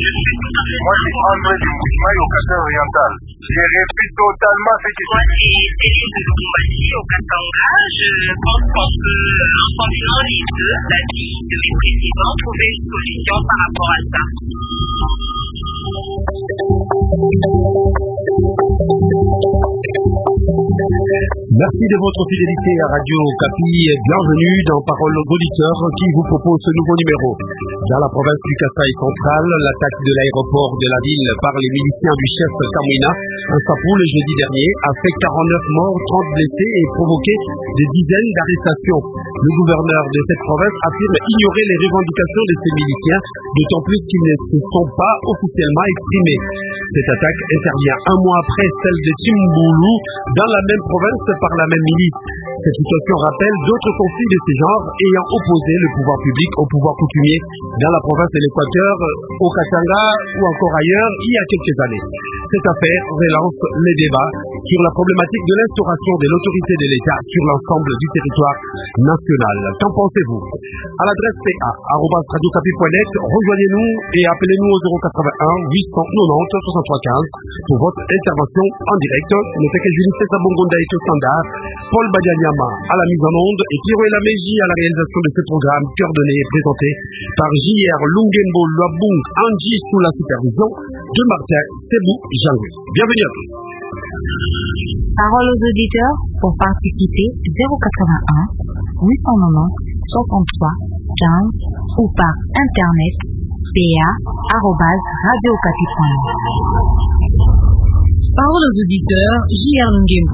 Moi, je suis André du Mouchmaï au Kasai oriental. J'ai répété totalement ce qui Moi, c'est Céline de Lubumbashi au Katanga. Je pense qu'on peut, en combinant les deux, la vie de mes présidents, trouver une solution par rapport à ça. Merci de votre fidélité à Radio Okapi et bienvenue dans Parole aux auditeurs qui vous propose ce nouveau numéro. Dans la province du Kasaï central, l'attaque de l'aéroport de la ville par les miliciens du chef Kamwina Nsapou le jeudi dernier a fait 49 morts, 30 blessés et provoqué des dizaines d'arrestations. Le gouverneur de cette province affirme ignorer les revendications de ces miliciens, d'autant plus qu'ils ne se sont pas officiellement exprimés. Cette attaque intervient un mois après celle de Chimboulou dans la même province par la même milice. Cette situation rappelle d'autres conflits de ce genre ayant opposé le pouvoir public au pouvoir coutumier dans la province de l'Équateur, au Katanga ou encore ailleurs il y a quelques années. Cette affaire relance les débats sur la problématique de l'instauration de l'autorité de l'État sur l'ensemble du territoire national. Qu'en pensez-vous? À l'adresse pa@radiocapi.net, rejoignez-nous et appelez-nous au 081 890 6315 pour votre intervention en direct. Notez que Julie Sabongonda est au standard, Paul Badianyama à la mise en onde et Pierre Lameji à la réalisation de ce programme coordonné et présenté par J.R. Lungembo Luabung Anji sous la supervision de Martin Sebou Jangwe. Bienvenue à tous. Parole aux auditeurs pour participer 081 890 63 15 ou par internet pa@radiocapi.net. Parole aux auditeurs, J.R. Lungembo.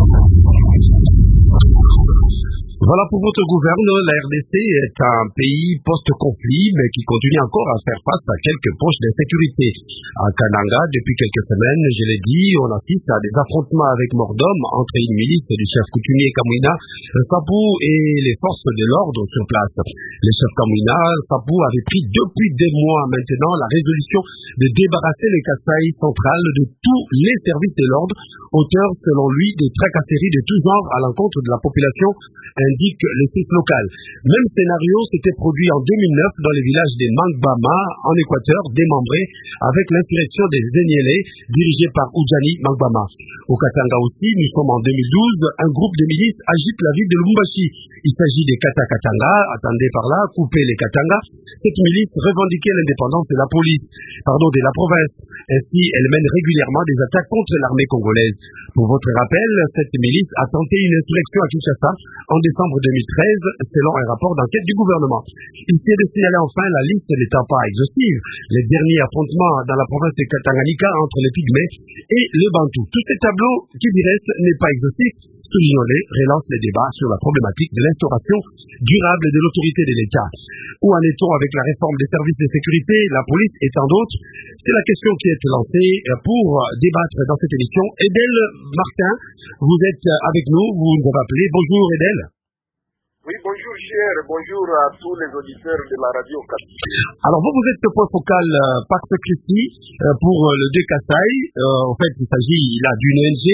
Voilà pour votre gouverne, la RDC est un pays post-conflit, mais qui continue encore à faire face à quelques poches d'insécurité. À Kananga, depuis quelques semaines, je l'ai dit, on assiste à des affrontements avec mort d'homme entre une milice du chef coutumier Kamwina Nsapou et les forces de l'ordre sur place. Le chef Kamwina Nsapou avait pris depuis des mois maintenant la résolution de débarrasser le Kasaï central de tous les services de l'ordre, auteur selon lui de tracasseries de tout genre à l'encontre de la population, indique le CIS local. Même scénario s'était produit en 2009 dans le village de Mangbama, en Équateur, démembré avec l'insurrection des Enyele, dirigée par Oudjani Mangbama. Au Katanga aussi, nous sommes en 2012, un groupe de milices agite la ville de Lubumbashi. Il s'agit des Kata-Katanga, attendez par là, couper les Katanga. Cette milice revendiquait l'indépendance de la province. Ainsi, elle mène régulièrement des attaques contre l'armée congolaise. Pour votre rappel, cette milice a tenté une insurrection à Kinshasa en décembre 2013, selon un rapport d'enquête du gouvernement. Ici est de signaler enfin, la liste n'étant pas exhaustive, les derniers affrontements dans la province de Tanganyika entre les Pygmées et le Bantou. Tous ces tableaux qui du reste n'est pas exhaustif, soulignons-les, relancent les débats sur la problématique de l'instauration durable de l'autorité de l'État. Où en est-on avec la réforme des services de sécurité, la police et tant d'autres? C'est la question qui est lancée pour débattre dans cette émission. Edel Martin, vous êtes avec nous, vous nous avez appelé. Bonjour Edel. Oui, bonjour cher, bonjour à tous les auditeurs de la radio Okapi. Alors vous êtes le point focal Pax Christi pour le De Kasaï. En fait, il s'agit là d'une ONG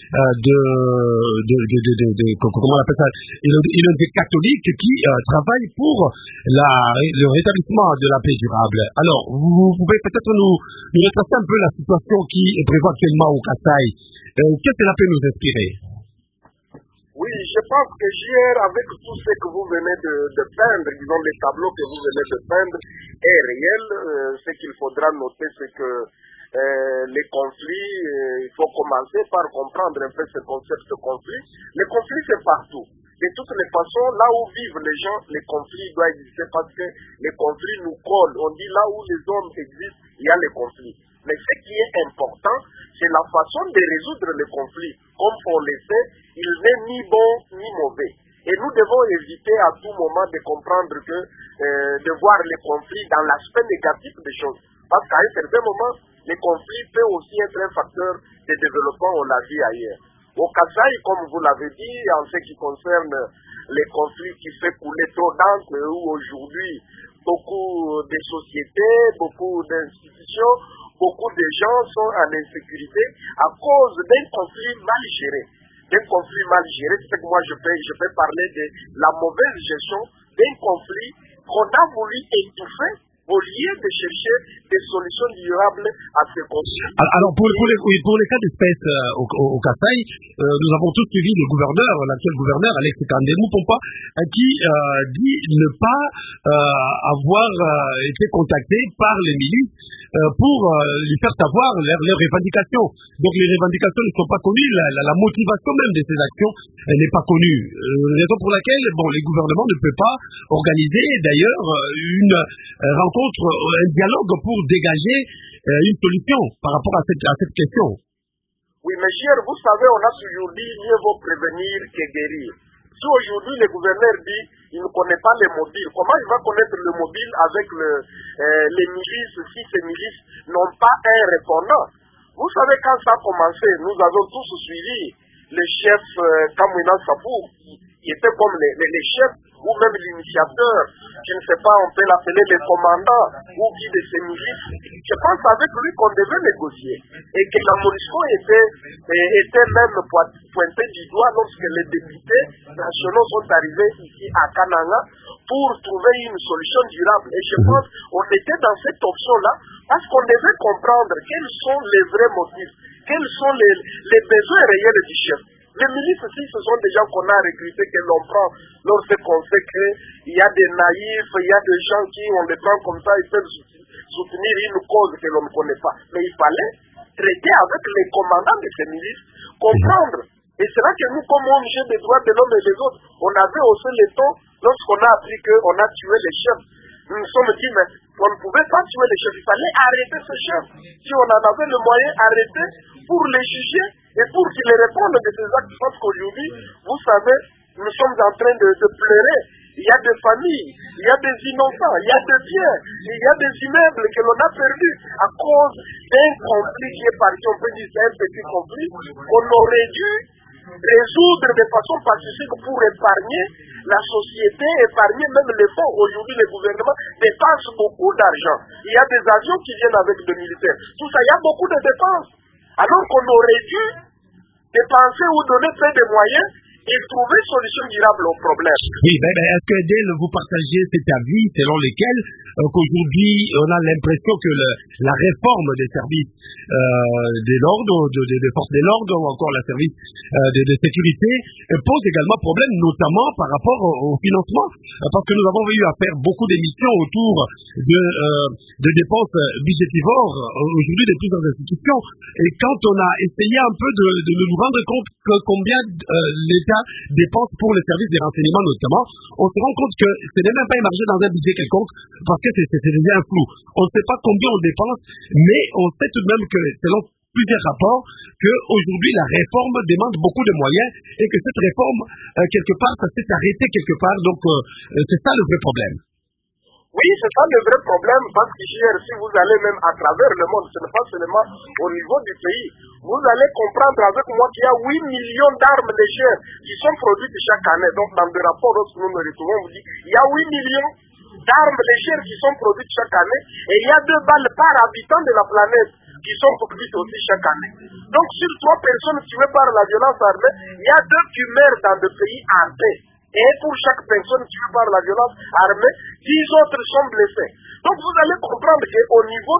comment on appelle ça, une ONG catholique qui travaille pour le rétablissement de la paix durable. Alors, vous pouvez peut-être nous retracer un peu la situation qui est présente actuellement au Kasaï. Qu'est-ce que cela peut nous inspirer? Oui, je pense que hier, avec tout ce que vous venez de peindre, disons les tableaux que vous venez de peindre, est réel. Ce qu'il faudra noter, c'est que les conflits, il faut commencer par comprendre un peu ce concept de conflit. Les conflits, c'est partout. De toutes les façons, là où vivent les gens, les conflits doivent exister parce que les conflits nous collent. On dit là où les hommes existent, il y a les conflits. Mais ce qui est important, c'est la façon de résoudre les conflits. Comme on le sait, il n'est ni bon ni mauvais. Et nous devons éviter à tout moment de comprendre que, de voir les conflits dans l'aspect négatif des choses. Parce qu'à un certain moment, les conflits peuvent aussi être un facteur de développement, on l'a vu ailleurs. Au Kasaï, comme vous l'avez dit, en ce qui concerne les conflits qui fait couler trop d'encre, où aujourd'hui, beaucoup de sociétés, beaucoup d'institutions, beaucoup de gens sont en insécurité à cause d'un conflit mal géré. D'un conflit mal géré, c'est ce que moi je peux parler de la mauvaise gestion d'un conflit qu'on a voulu étouffer au lieu de chercher des solutions durables à ces conflits. Alors, pour les cas d'espèce au Kasaï, nous avons tous suivi le gouverneur, l'actuel gouverneur, Alex Kandemou Pompa, qui dit ne pas avoir été contacté par les milices pour lui faire savoir leurs revendications. Donc, les revendications ne sont pas connues, la motivation même de ces actions n'est pas connue. Raison pour laquelle, les gouvernements ne peuvent pas organiser, d'ailleurs, une rencontre, un dialogue pour dégager une solution par rapport à cette question. Oui, mais cher, vous savez, on a toujours dit mieux vaut prévenir que guérir. Si aujourd'hui le gouverneur dit il ne connaît pas les mobiles, comment il va connaître le mobile avec les milices si ces milices n'ont pas un répondant? Vous savez, quand ça a commencé, nous avons tous suivi les chefs Kamouina Sabou, qui étaient comme les chefs, ou même l'initiateur, je ne sais pas, on peut l'appeler les commandants, ou qui de ces milices. Je pense avec lui qu'on devait négocier, et que la MONUSCO était même pointé du doigt lorsque les députés nationaux sont arrivés ici à Kananga pour trouver une solution durable. Et je pense qu'on était dans cette option-là, parce qu'on devait comprendre quels sont les vrais motifs, quels sont les besoins réels du chef. Les milices aussi, ce sont des gens qu'on a recrutés, que l'on prend lorsqu'on sait qu'il y a des naïfs, il y a des gens qui, on les prend comme ça, ils peuvent soutenir une cause que l'on ne connaît pas. Mais il fallait traiter avec les commandants de ces milices, comprendre. Et c'est là que nous, comme ONG des droits de l'homme et des autres, on avait haussé les tons lorsqu'on a appris qu'on a tué les chefs. Nous nous sommes dit, mais on ne pouvait pas tuer les chefs, il fallait arrêter ces chefs. Si on en avait le moyen, arrêter pour les juger et pour qu'ils répondent de ces actes. Parce qu'aujourd'hui, vous savez, nous sommes en train de pleurer. Il y a des familles, il y a des innocents, il y a des biens, il y a des immeubles que l'on a perdus à cause d'un conflit qui est parti, on peut dire c'est un petit conflit, qu'on aurait dû résoudre de façon pacifique pour épargner la société, épargner même les fonds. Aujourd'hui, le gouvernement dépense beaucoup d'argent. Il y a des avions qui viennent avec des militaires. Tout ça, il y a beaucoup de dépenses. Alors qu'on aurait dû dépenser ou donner peu de moyens et trouver solution durable au problème. Oui, est-ce que Edel, vous partagez cet avis selon lequel qu'aujourd'hui on a l'impression que la réforme des services de l'ordre, des forces de l'ordre ou encore la service de sécurité pose également problème, notamment par rapport au financement, parce que nous avons eu à faire beaucoup d'émissions autour de dépenses budgétivores aujourd'hui de plusieurs institutions, et quand on a essayé un peu de nous rendre compte que combien l'État dépense pour les services de renseignement notamment, on se rend compte que ce n'est même pas émargé dans un budget quelconque, parce que c'est déjà un flou. On ne sait pas combien on dépense, mais on sait tout de même que selon plusieurs rapports, qu'aujourd'hui la réforme demande beaucoup de moyens et que cette réforme, quelque part, ça s'est arrêté quelque part. Donc c'est ça le vrai problème. Oui, c'est ça le vrai problème, parce que si vous allez même à travers le monde, ce n'est pas seulement au niveau du pays, vous allez comprendre avec moi qu'il y a 8 millions d'armes légères qui sont produites chaque année. Donc dans le rapport, lorsque nous nous retrouvons, on vous dit il y a 8 millions d'armes légères qui sont produites chaque année, et il y a 2 balles par habitant de la planète qui sont produites aussi chaque année. Donc sur 3 personnes tuées par la violence armée, il y a 2 qui meurent dans des pays en paix. Et pour chaque personne tuée par la violence armée, 10 autres sont blessés. Donc vous allez comprendre qu'au niveau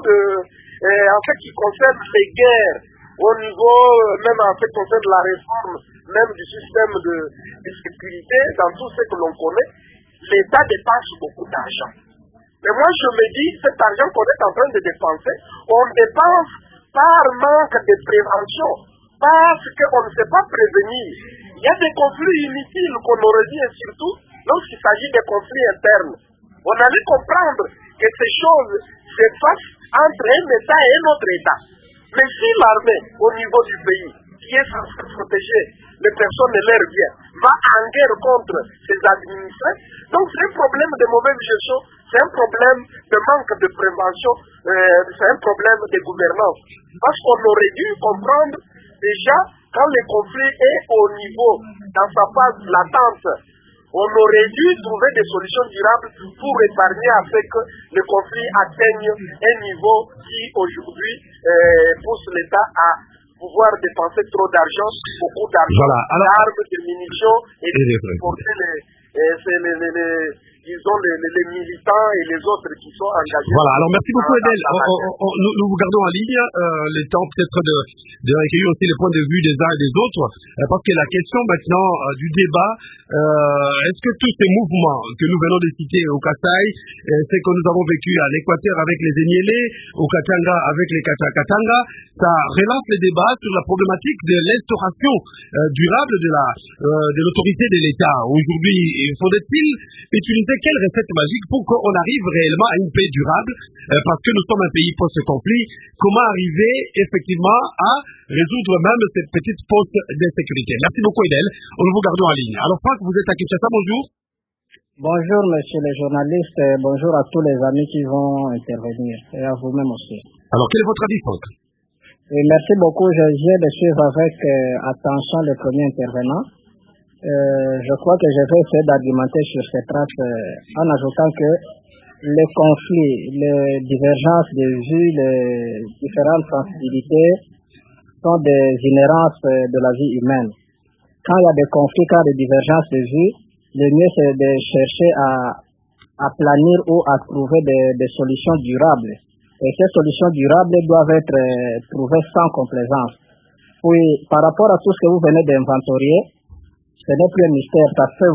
en ce qui concerne les guerres, au niveau même en ce qui concerne la réforme même du système de sécurité, dans tout ce que l'on connaît, l'État dépense beaucoup d'argent. Mais moi je me dis, cet argent qu'on est en train de dépenser, on dépense par manque de prévention, parce qu'on ne sait pas prévenir. Il y a des conflits inutiles qu'on aurait dit, et surtout lorsqu'il s'agit des conflits internes. On allait comprendre que ces choses se passent entre un État et un autre État. Mais si l'armée, au niveau du pays, qui est censée protéger les personnes et leurs biens, va en guerre contre ses administrés, donc c'est un problème de mauvaise gestion, c'est un problème de manque de prévention, c'est un problème de gouvernance. Parce qu'on aurait dû comprendre déjà, quand le conflit est au niveau, dans sa phase latente, on aurait dû trouver des solutions durables pour épargner afin que le conflit atteigne un niveau qui aujourd'hui pousse l'État à pouvoir dépenser trop d'argent, beaucoup d'argent, d'armes, de munitions et de porter disons, les militants et les autres qui sont engagés. Voilà, alors merci beaucoup Edel. Nous vous gardons en ligne, le temps peut-être de recueillir aussi les points de vue des uns et des autres, parce que la question maintenant du débat, est-ce que tous ces mouvements que nous venons de citer au Kasaï, c'est que nous avons vécu à l'Équateur avec les Enyélé, au Katanga avec les Katanga, ça relance les débats sur la problématique de l'instauration durable de l'autorité de l'État. Aujourd'hui, faudrait-il utiliser quelle recette magique pour qu'on arrive réellement à une paix durable, parce que nous sommes un pays post-conflit. Comment arriver effectivement à résoudre même cette petite poche d'insécurité? Merci beaucoup Edel, nous vous gardons en ligne. Alors Franck, vous êtes à Kinshasa, bonjour. Bonjour monsieur les journalistes, bonjour à tous les amis qui vont intervenir et à vous-même aussi. Alors quel est votre avis Franck? Merci beaucoup, je viens de suivre avec attention le premier intervenant. Je crois que je vais essayer d'argumenter sur cette trace en ajoutant que les conflits, les divergences de vues, les différentes sensibilités sont des inhérences de la vie humaine. Quand il y a des conflits, quand il y a des divergences de vues, le mieux c'est de chercher à planir ou à trouver des solutions durables. Et ces solutions durables doivent être trouvées sans complaisance. Puis, par rapport à tout ce que vous venez d'inventorier, ce n'est plus un mystère, ça fait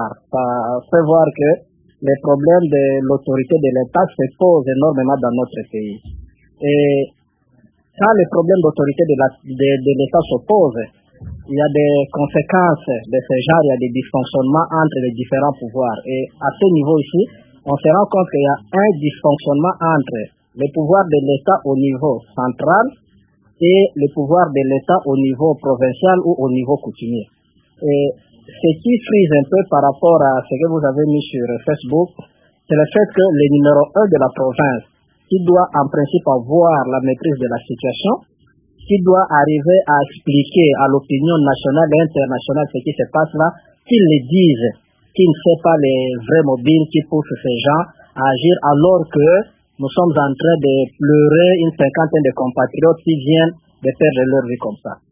voir que les problèmes de l'autorité de l'État se posent énormément dans notre pays. Et quand les problèmes d'autorité de l'État se posent, il y a des conséquences de ce genre, il y a des dysfonctionnements entre les différents pouvoirs. Et à ce niveau ici, on se rend compte qu'il y a un dysfonctionnement entre le pouvoir de l'État au niveau central et le pouvoir de l'État au niveau provincial ou au niveau coutumier. Et ce qui frise un peu par rapport à ce que vous avez mis sur Facebook, c'est le fait que le numéro 1 de la province, qui doit en principe avoir la maîtrise de la situation, qui doit arriver à expliquer à l'opinion nationale et internationale ce qui se passe là, qu'il le dise, qu'il ne fait pas les vrais mobiles qui poussent ces gens à agir alors que nous sommes en train de pleurer une cinquantaine de compatriotes qui viennent de perdre leur vie comme ça.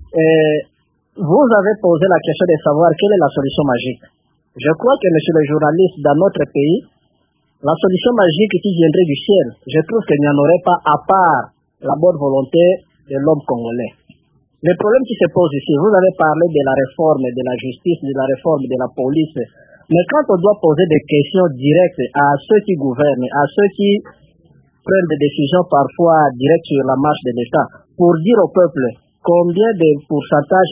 Vous avez posé la question de savoir quelle est la solution magique. Je crois que, monsieur le journaliste, dans notre pays, la solution magique qui viendrait du ciel, je trouve qu'il n'y en aurait pas à part la bonne volonté de l'homme congolais. Le problème qui se pose ici, vous avez parlé de la réforme de la justice, de la réforme de la police, mais quand on doit poser des questions directes à ceux qui gouvernent, à ceux qui prennent des décisions parfois directes sur la marche de l'État, pour dire au peuple combien de pourcentage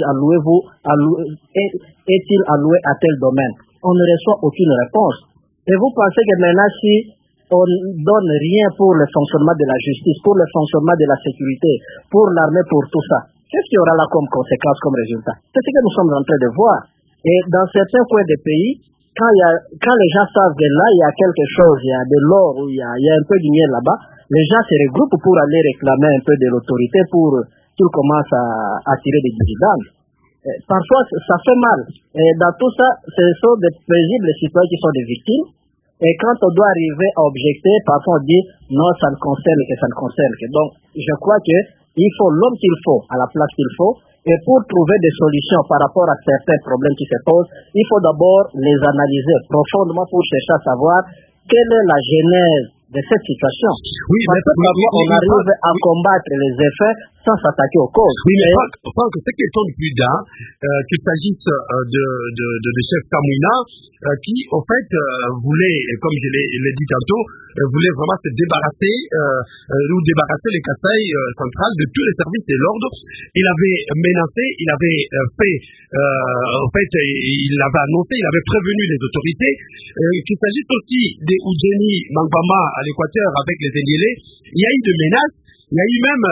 est-il alloué à tel domaine, on ne reçoit aucune réponse. Et vous pensez que maintenant, si on ne donne rien pour le fonctionnement de la justice, pour le fonctionnement de la sécurité, pour l'armée, pour tout ça, qu'est-ce qu'il y aura là comme conséquence, comme résultat? C'est ce que nous sommes en train de voir. Et dans certains coins des pays, quand les gens savent que là, il y a quelque chose, il y a de l'or, ou il y a un peu de miel là-bas, les gens se regroupent pour aller réclamer un peu de l'autorité pour qu'ils commencent à tirer des dividendes. Parfois, ça fait mal. Et dans tout ça, ce sont des paisibles citoyens qui sont des victimes. Et quand on doit arriver à objecter, parfois on dit non, ça ne concerne que ça ne concerne que. Donc, je crois qu'il faut l'homme qu'il faut, à la place qu'il faut. Et pour trouver des solutions par rapport à certains problèmes qui se posent, il faut d'abord les analyser profondément pour chercher à savoir quelle est la genèse de cette situation. Oui, parce que on arrive à combattre les effets sans s'attaquer aux causes. Oui, mais Franck, ce qui étonne plus d'un, qu'il s'agisse de chef Kamouina, qui, en fait, voulait, comme je l'ai dit tantôt, voulait vraiment se débarrasser, les Kasaï centrales de tous les services de l'ordre. Il avait menacé, il avait fait, en fait, il avait annoncé, il avait prévenu les autorités, qu'il s'agisse aussi des Oudjeni Mangbama à l'Équateur avec les Enyélé, il y a eu des menaces, il y a eu même,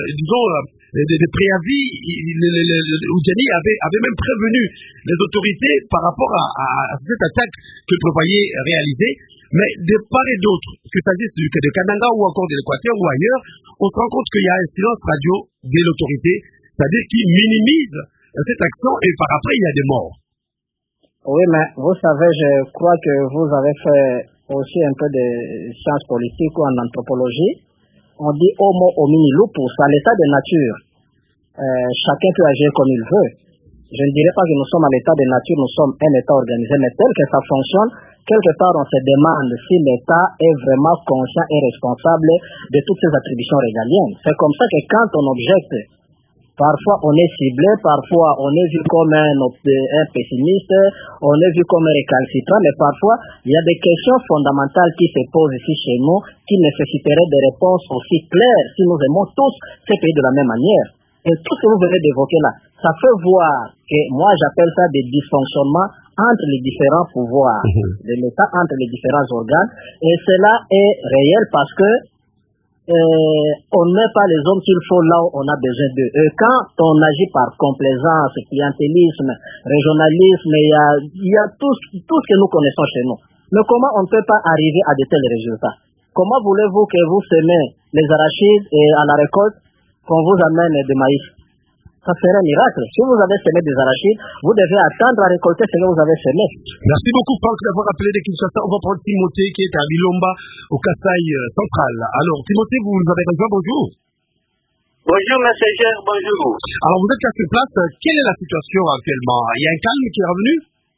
des préavis. Oudjeni avait même prévenu les autorités par rapport à cette attaque qu'il prévoyait réaliser. Mais de part et d'autre, qu'il s'agisse de Kananga ou encore de l'Équateur ou ailleurs, on se rend compte qu'il y a un silence radio de l'autorité, c'est-à-dire qu'il minimise cette action et par après il y a des morts. Oui, mais vous savez, je crois que vous avez fait aussi un peu de sciences politiques ou en anthropologie. On dit homo homini lupus, à l'état de nature. Chacun peut agir comme il veut. Je ne dirais pas que nous sommes à l'état de nature, nous sommes un état organisé, mais tel que ça fonctionne, quelque part on se demande si l'État est vraiment conscient et responsable de toutes ces attributions régaliennes. C'est comme ça que quand on objecte, parfois on est ciblé, parfois on est vu comme un pessimiste, on est vu comme un récalcitrant, mais parfois il y a des questions fondamentales qui se posent ici chez nous qui nécessiteraient des réponses aussi claires si nous aimons tous ces pays de la même manière. Et tout ce que vous venez d'évoquer là, ça fait voir que moi j'appelle ça des dysfonctionnements entre les différents pouvoirs de l'État, entre les différents organes, et cela est réel parce que on ne met pas les hommes qu'il faut là où on a besoin d'eux. Et quand on agit par complaisance, clientélisme, régionalisme, il y a tout ce que nous connaissons chez nous. Mais comment on ne peut pas arriver à de tels résultats? Comment voulez-vous que vous semez les arachides et à la récolte qu'on vous amène de maïs? Ça serait un miracle. Si vous avez semé des arachides, vous devez attendre à récolter ce que vous avez semé. Merci beaucoup Franck d'avoir appelé de Kinshasa. On va prendre Timothée qui est à Bilomba, au Kasaï central. Alors Timothée, vous nous avez rejoint, bonjour. Bonjour monsieur Ger, bonjour. Alors vous êtes là sur place, quelle est la situation actuellement? Il y a un calme qui est revenu?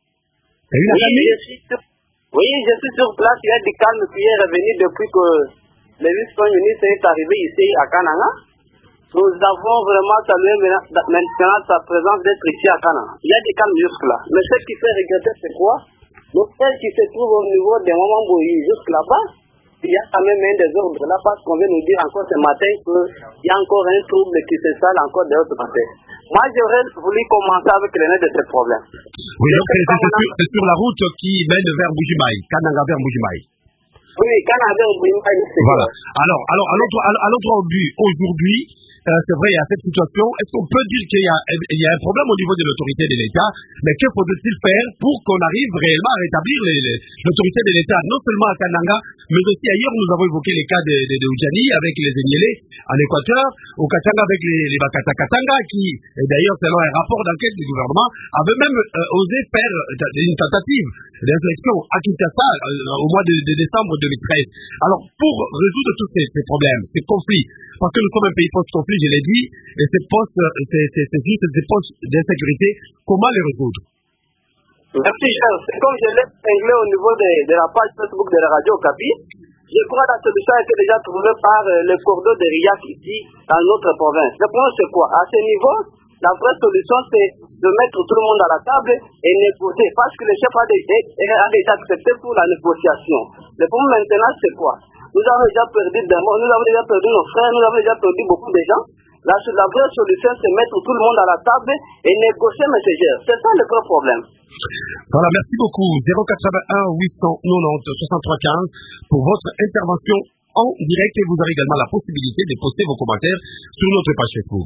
Oui, je suis sur place, il y a du calme qui est revenu depuis que le vice-premier ministre est arrivé ici à Kananga. Nous avons vraiment salué maintenant sa présence d'être ici à Kananga. Il y a des calmes jusque-là. Mais ce qui fait regretter, c'est quoi? L'hôtel qui se trouve au niveau des moments jusque là-bas, il y a quand même un désordre là parce qu'on vient nous dire encore ce matin qu'il y a encore un trouble qui se sale encore de l'autre côté. Moi, j'aurais voulu commencer avec le nez de ce problème. Oui, donc c'est sur la route qui mène vers Bujimaï, Kananga vers Bujimaï. Oui, Kananga vers Bujimaï. Voilà. Alors, à l'autre but, aujourd'hui, c'est vrai, il y a cette situation. Est-ce qu'on peut dire qu'il y a un problème au niveau de l'autorité de l'État? Mais que faudrait-il faire pour qu'on arrive réellement à rétablir l'autorité de l'État, non seulement à Kananga, mais aussi ailleurs? Nous avons évoqué les cas de Oudjani avec les Enyélé en Équateur, au Katanga avec les Bakata Katanga, qui, d'ailleurs, selon un rapport d'enquête du gouvernement, avait même osé faire une tentative d'insurrection à Kinshasa au mois de décembre 2013. Alors, pour résoudre tous ces problèmes, ces conflits, parce que nous sommes un pays post-conflit, je l'ai dit, et ces postes, c'est juste des postes d'insécurité, comment les résoudre? Merci, cher. C'est comme je l'ai réglé au niveau de la page Facebook de la radio Okapi. Je crois que la solution a été déjà trouvée par le corridor de Riyak ici, dans notre province. Le problème, c'est quoi? À ce niveau, la vraie solution, c'est de mettre tout le monde à la table et négocier, parce que le chef a déjà accepté pour la négociation. Le problème maintenant, c'est quoi? Nous avons déjà perdu des morts, nous avons déjà perdu nos frères, nous avons déjà perdu beaucoup de gens. La vraie solution, c'est mettre tout le monde à la table et négocier, M. Ger. C'est ça le vrai problème. Voilà, merci beaucoup. 081 890 63 15 pour votre intervention en direct et vous avez également la possibilité de poster vos commentaires sur notre page Facebook.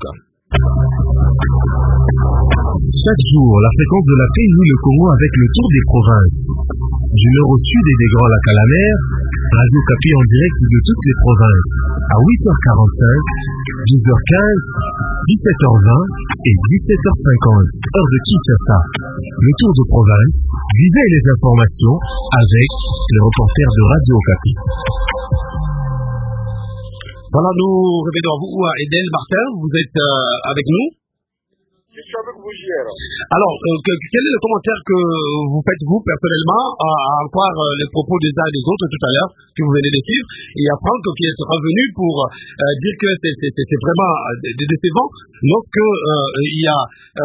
Chaque jour, la fréquence de la paix noue le Congo avec le tour des provinces. Du nord au sud et des Grands Lacs à la mer, Radio Okapi en direct de toutes les provinces. À 8h45, 10h15, 17h20 et 17h50, heure de Kinshasa. Le tour de province, vivez les informations avec les reporters de Radio Okapi. Voilà, nous revenons à vous, Edel Martin, vous êtes avec nous. Je suis avec vous hier. Alors, quel est le commentaire que vous faites, vous, personnellement, à croire les propos des uns et des autres tout à l'heure, que vous venez de suivre? Il y a Franck qui est revenu pour dire que c'est vraiment décevant lorsque il y a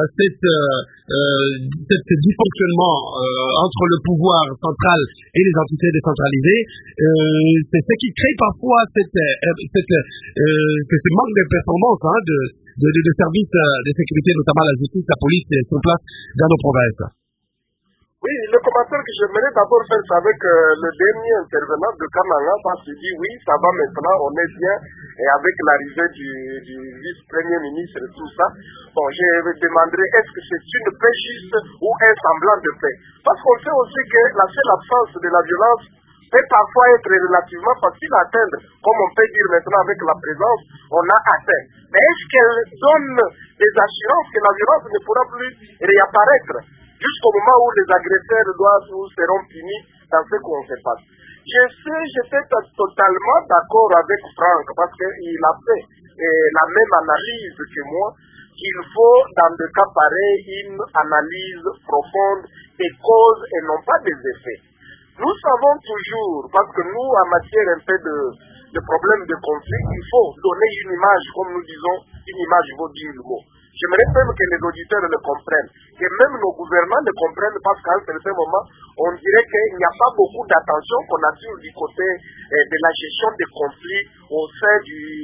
ce dysfonctionnement entre le pouvoir central et les entités décentralisées. C'est ce qui crée parfois ce manque de performance de services de sécurité, notamment la justice, la police, sur place dans nos provinces. Oui, le commentaire que j'aimerais d'abord faire, c'est avec le dernier intervenant de Kananga, parce qu'il dit oui, ça va maintenant, on est bien, et avec l'arrivée du vice-premier ministre et tout ça, bon, je me demanderai est-ce que c'est une paix juste ou un semblant de paix? Parce qu'on sait aussi que la seule absence de la violence peut parfois être relativement facile à atteindre, comme on peut dire maintenant avec la présence, on a atteint. Mais est-ce qu'elle donne des assurances que la violence ne pourra plus réapparaître jusqu'au moment où les agresseurs doivent ou seront punis dans ce qu'on se passe? J'étais totalement d'accord avec Franck parce qu'il a fait la même analyse que moi, qu'il faut dans des cas pareils une analyse profonde des causes et non pas des effets. Nous savons toujours, parce que nous, en matière un peu de problèmes de conflit, il faut donner une image, comme nous disons, une image vaut 10 mots. J'aimerais même que les auditeurs le comprennent, que même nos gouvernants le comprennent, parce qu'à un certain moment, on dirait qu'il n'y a pas beaucoup d'attention qu'on attire du côté de la gestion des conflits au sein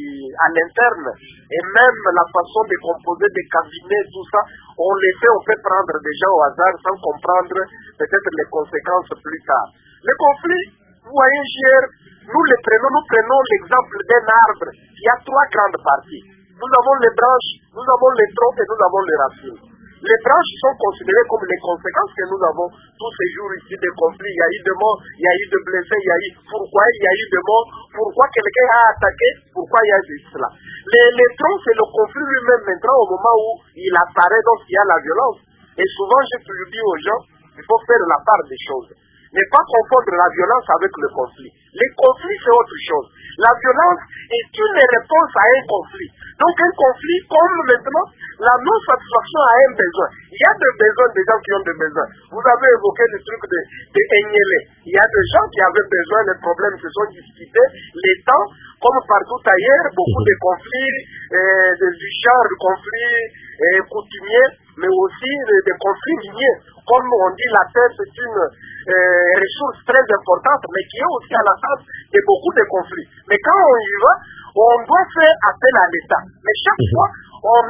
à l'interne. Et même la façon de composer des cabinets, tout ça, on fait prendre des gens au hasard sans comprendre peut-être les conséquences plus tard. Les conflits, vous voyez, nous prenons l'exemple d'un arbre qui a 3 grandes parties. Nous avons les branches, nous avons les troncs et nous avons les racines. Les branches sont considérées comme les conséquences que nous avons tous ces jours ici des conflits. Il y a eu de morts, il y a eu de blessés, pourquoi il y a eu de morts, pourquoi quelqu'un a attaqué, pourquoi il y a eu cela. Les troncs, c'est le conflit lui-même maintenant au moment où il apparaît, donc il y a la violence. Et souvent, je le dis aux gens, il faut faire la part des choses. Ne pas confondre la violence avec le conflit. Les conflits, c'est autre chose. La violence est une réponse à un conflit. Donc un conflit, comme maintenant, la non-satisfaction a un besoin. Il y a des besoins, des gens qui ont des besoins. Vous avez évoqué le truc de Enyele. Il y a des gens qui avaient besoin, les problèmes se sont discutés. Les temps, comme partout ailleurs, beaucoup de conflits, du genre de conflits coutumiers, mais aussi des conflits miniers. Comme on dit, la terre, c'est une ressource très importante, mais qui est aussi à la base de beaucoup de conflits. Mais quand on y va, on doit faire appel à l'État. Mais chaque fois, on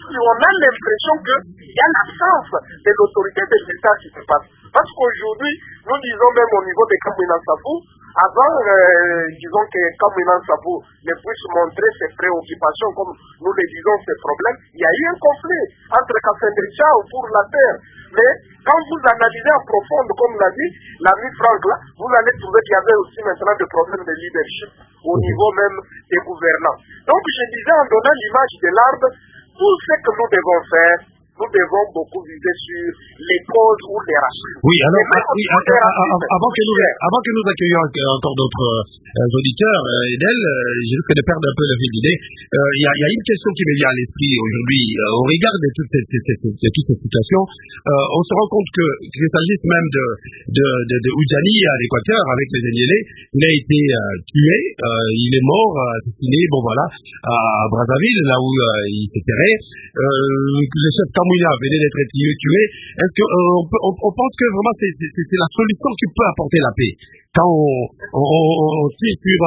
a l'impression qu'il y a l'absence de l'autorité de l'État qui se passe. Parce qu'aujourd'hui, nous disons même au niveau des Kamouina Safou, avant, disons que Kamouina Safou ne puisse montrer ses préoccupations, comme nous le disons, ses problèmes, il y a eu un conflit entre Kassendricha pour la terre. Mais quand vous analysez en profonde, comme l'a dit l'ami Franck là, vous allez trouver qu'il y avait aussi maintenant des problèmes de leadership au niveau même des gouvernants. Donc je disais en donnant l'image de l'arbre, tout ce que nous devons faire, nous devons beaucoup viser sur les causes ou les racines. Oui, alors, avant que nous accueillions encore d'autres auditeurs, Edel, je risque de perdre un peu le fil d'idée. Il y a une question qui me vient à l'esprit aujourd'hui. Au regard de toutes ces situations, on se rend compte qu'il s'agisse même de Oudjani à l'Équateur avec les Enyele, il a été tué, il est mort, assassiné, bon voilà, à Brazzaville, là où il s'est terré. Le chef Kamouina venait d'être tué. Est-ce qu'on pense que vraiment c'est la solution qui peut apporter la paix quand on tire sur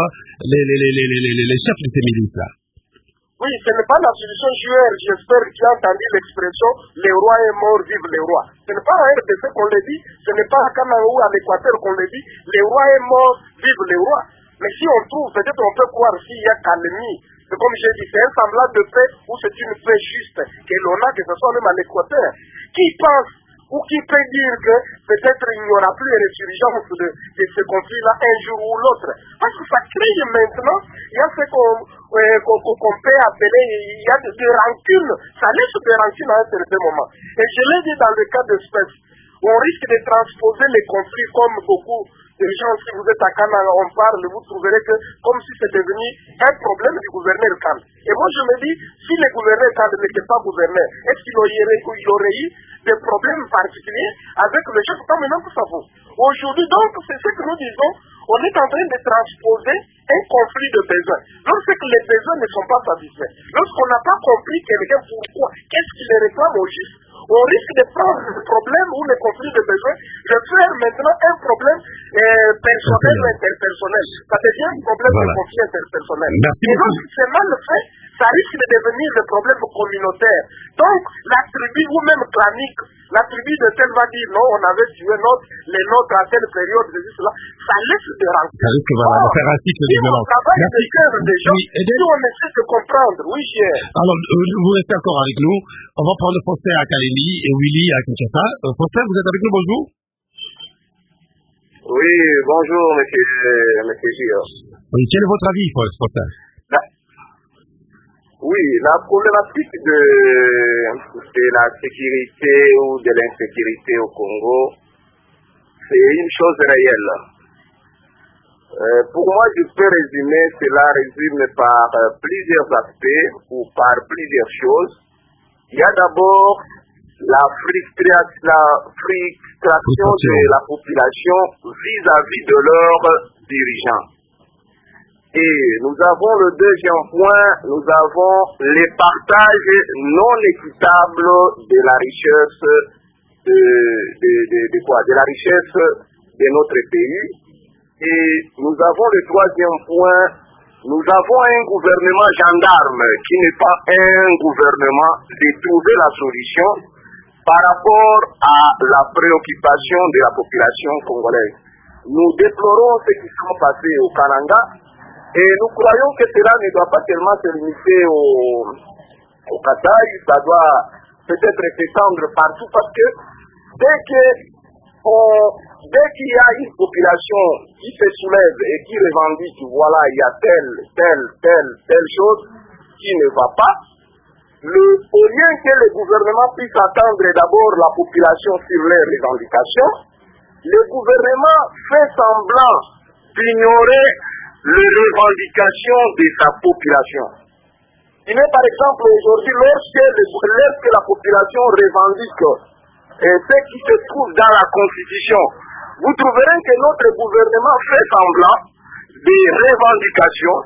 les chefs de ces milices-là? Oui, ce n'est pas la solution joueur. J'espère que tu as entendu l'expression « les rois est mort, vive les rois ». Ce n'est pas à RDC qu'on le dit, ce n'est pas à Kamaou ou à l'Équateur qu'on le dit « les rois est mort, vive les rois ». Mais si on trouve, peut-être on peut croire s'il y a calmie. C'est comme j'ai dit, c'est un semblant de paix ou c'est une paix juste que l'on a, que ce soit même à l'Équateur. Qui pense ou qui peut dire que peut-être il n'y aura plus de résurgence de ce conflit-là un jour ou l'autre? Parce que ça crée maintenant, il y a ce qu'on peut appeler, il y a des rancunes, ça laisse des rancunes à un certain moment. Et je l'ai dit dans le cas d'espèce, on risque de transposer les conflits comme beaucoup de gens, si vous êtes à Cannes, on parle, vous trouverez que comme si c'était devenu un problème du gouverneur Khan. Et moi je me dis, si le gouverneur Khan n'était pas gouverneur, est-ce qu'il y aurait eu des problèmes particuliers avec le chef Khan maintenant tout ça vaut. Aujourd'hui donc, c'est ce que nous disons, on est en train de transposer un conflit de besoins. Lorsque les besoins ne sont pas satisfaits, lorsqu'on n'a pas compris quelqu'un pourquoi, qu'est-ce qu'il réclame au juste, on risque de prendre le problème ou le conflit de besoins, de faire maintenant un problème personnel ou interpersonnel. Ça devient un problème de conflit interpersonnel. Merci et donc, c'est mal fait, ça risque de devenir le problème communautaire. Donc, la tribu ou même clanique, la tribu de tel va dire non, on avait tué les nôtres à telle période, cela, ça laisse de rentrer. Ça risque de faire un cycle de violence. Si on travaille de cœur des gens, si on essaie de comprendre, oui, cher. Alors, vous restez encore avec nous. On va prendre Faustin à Kalemi et Willy à Kinshasa. Faustin, vous êtes avec nous, bonjour. Oui, bonjour, monsieur Gio. Oui, quel est votre avis, Faustin? Oui, la problématique de la sécurité ou de l'insécurité au Congo, c'est une chose réelle. Pour moi, je peux résumer cela par plusieurs aspects ou par plusieurs choses. Il y a d'abord la frustration de la population vis-à-vis de leurs dirigeants. Et nous avons le deuxième point, nous avons les partages non équitables de la richesse de la richesse de notre pays. Et nous avons le troisième point, nous avons un gouvernement gendarme qui n'est pas un gouvernement de trouver la solution par rapport à la préoccupation de la population congolaise. Nous déplorons ce qui s'est passé au Kananga et nous croyons que cela ne doit pas seulement se limiter au Kasaï, ça doit peut-être s'étendre partout parce que dès qu'il y a une population qui se soulève et qui revendique, voilà, il y a telle chose qui ne va pas, au lieu que le gouvernement puisse attendre d'abord la population sur les revendications, le gouvernement fait semblant d'ignorer les revendications de sa population. Il est par exemple aujourd'hui, lorsque la population revendique ce qui se trouve dans la Constitution, vous trouverez que notre gouvernement fait semblant des revendications,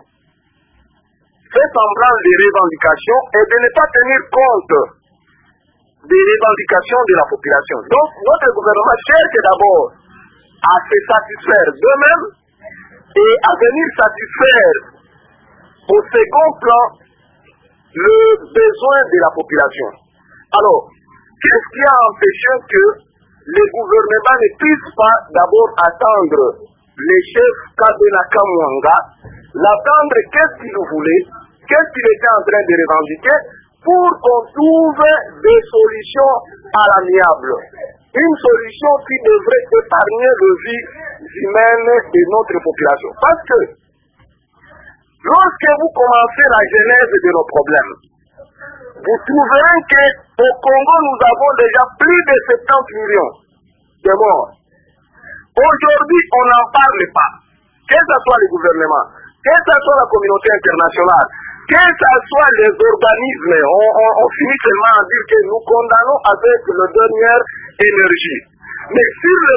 et de ne pas tenir compte des revendications de la population. Donc notre gouvernement cherche d'abord à se satisfaire d'eux-mêmes et à venir satisfaire au second plan le besoin de la population. Alors, qu'est-ce qui a empêché que les gouvernements ne puissent pas d'abord attendre les chefs Kabila Kamwanga, l'attendre qu'est-ce qu'ils voulaient, qu'est-ce qu'il était en train de revendiquer, pour qu'on trouve des solutions à l'amiable. Une solution qui devrait épargner les vies humaines de notre population. Parce que lorsque vous commencez la genèse de nos problèmes, vous trouverez qu'au Congo, nous avons déjà plus de 70 millions de morts. Aujourd'hui, on n'en parle pas. Que ce soit le gouvernement, que ce soit la communauté internationale, que ce soit les organismes, on finit seulement à dire que nous condamnons avec la dernière énergie. Mais sur le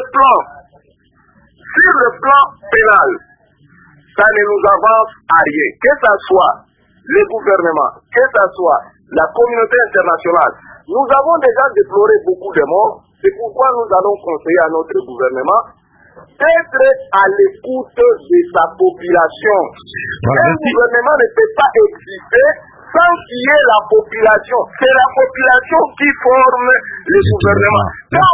plan pénal, ça ne nous avance à rien. Que ce soit le gouvernement, que ce soit la communauté internationale, nous avons déjà déploré beaucoup de morts. C'est pourquoi nous allons conseiller à notre gouvernement d'être à l'écoute de sa population. Voilà, un gouvernement ne peut pas exister sans qu'il y ait la population. C'est la population qui forme le gouvernement. Quand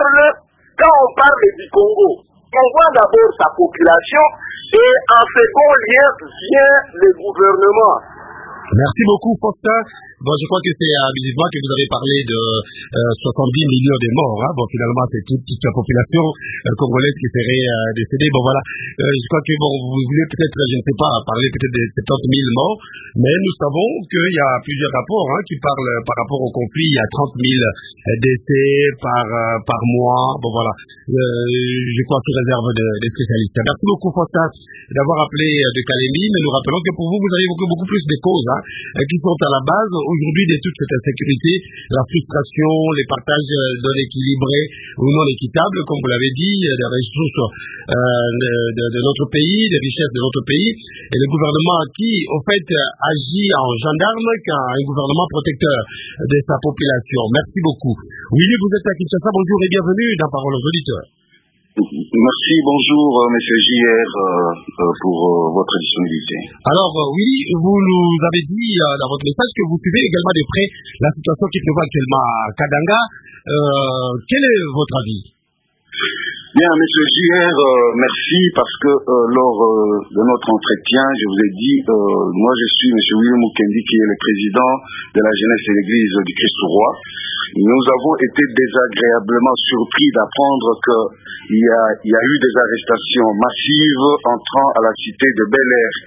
on parle du Congo, on voit d'abord sa population et en second lieu vient le gouvernement. Merci beaucoup, Faustin. Bon, je crois que c'est abusivement que vous avez parlé de 70 millions de morts. Hein. Bon, finalement, c'est toute la population congolaise qui serait décédée. Bon, voilà. Je crois que bon, vous voulez peut-être, je ne sais pas, parler peut-être des 70 000 morts, mais nous savons qu'il y a plusieurs rapports qui parlent par rapport au conflit. Il y a 30 000 décès par mois. Bon, voilà. Je crois qu'il réserve des spécialistes. Merci beaucoup, Faustin, d'avoir appelé de Kalemi, mais nous rappelons que pour vous, vous avez beaucoup plus de causes qui sont à la base aujourd'hui de toute cette insécurité, la frustration, les partages non équilibrés ou non équitables, comme vous l'avez dit, des ressources de notre pays, des richesses de notre pays, et le gouvernement qui, au fait, agit en gendarme qu'un gouvernement protecteur de sa population. Merci beaucoup. Willy, vous êtes à Kinshasa, bonjour et bienvenue dans Parole aux auditeurs. Merci, bonjour Monsieur JR pour votre disponibilité. Alors oui, vous nous avez dit dans votre message que vous suivez également de près la situation qui prévaut actuellement à Kananga. Quel est votre avis? Bien, Monsieur JR, merci parce que lors de notre entretien, je vous ai dit, moi je suis Monsieur William Mukendi qui est le président de la jeunesse et l'église du Christ-Roi. Nous avons été désagréablement surpris d'apprendre qu'il y a eu des arrestations massives entrant à la cité de Bel Air,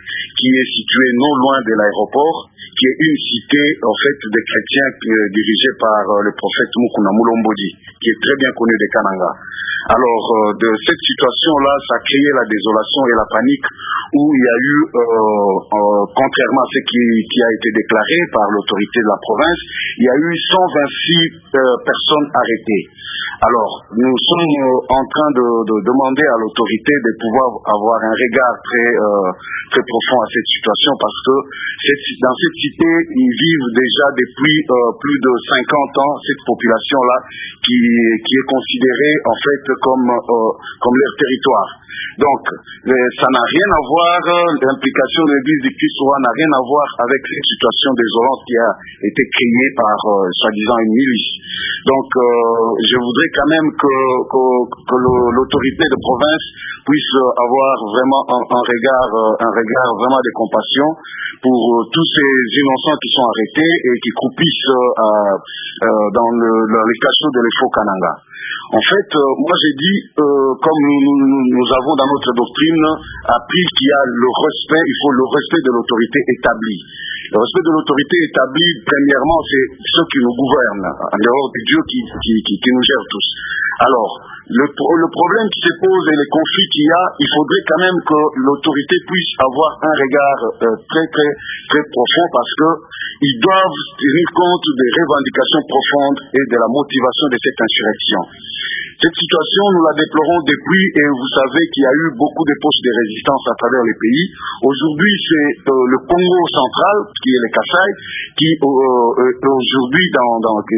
qui est située non loin de l'aéroport, qui est une cité en fait des chrétiens dirigée par le prophète Mukuna Mulombodi, qui est très bien connu de Kananga. Alors, de cette situation-là, ça a créé la désolation et la panique, où il y a eu, contrairement à ce qui a été déclaré par l'autorité de la province, il y a eu 126 personnes arrêtées. Alors, nous sommes en train de demander à l'autorité de pouvoir avoir un regard très profond à cette situation, parce que dans cette cité, ils vivent déjà depuis plus de 50 ans, cette population-là, qui est considérée en fait comme leur territoire. Donc, ça n'a rien à voir, l'implication de l'église du Christ-Roi n'a rien à voir avec cette situation désolante qui a été créée par, soi-disant, une milice. Donc, je voudrais quand même que l'autorité de province puisse avoir vraiment un regard vraiment de compassion pour tous ces innocents qui sont arrêtés et qui croupissent dans les cachots de l'Efo Kananga. En fait, moi j'ai dit, comme nous avons dans notre doctrine appris qu'il y a le respect, il faut le respect de l'autorité établie. Le respect de l'autorité établie, premièrement, c'est ceux qui nous gouvernent, en dehors de Dieu qui nous gère tous. Alors, le problème qui se pose et les conflits qu'il y a, il faudrait quand même que l'autorité puisse avoir un regard très profond, parce que ils doivent tenir compte des revendications profondes et de la motivation de cette insurrection. Cette situation, nous la déplorons depuis, et vous savez qu'il y a eu beaucoup de postes de résistance à travers les pays. Aujourd'hui, c'est le Congo central, qui est le Kasaï, qui aujourd'hui dans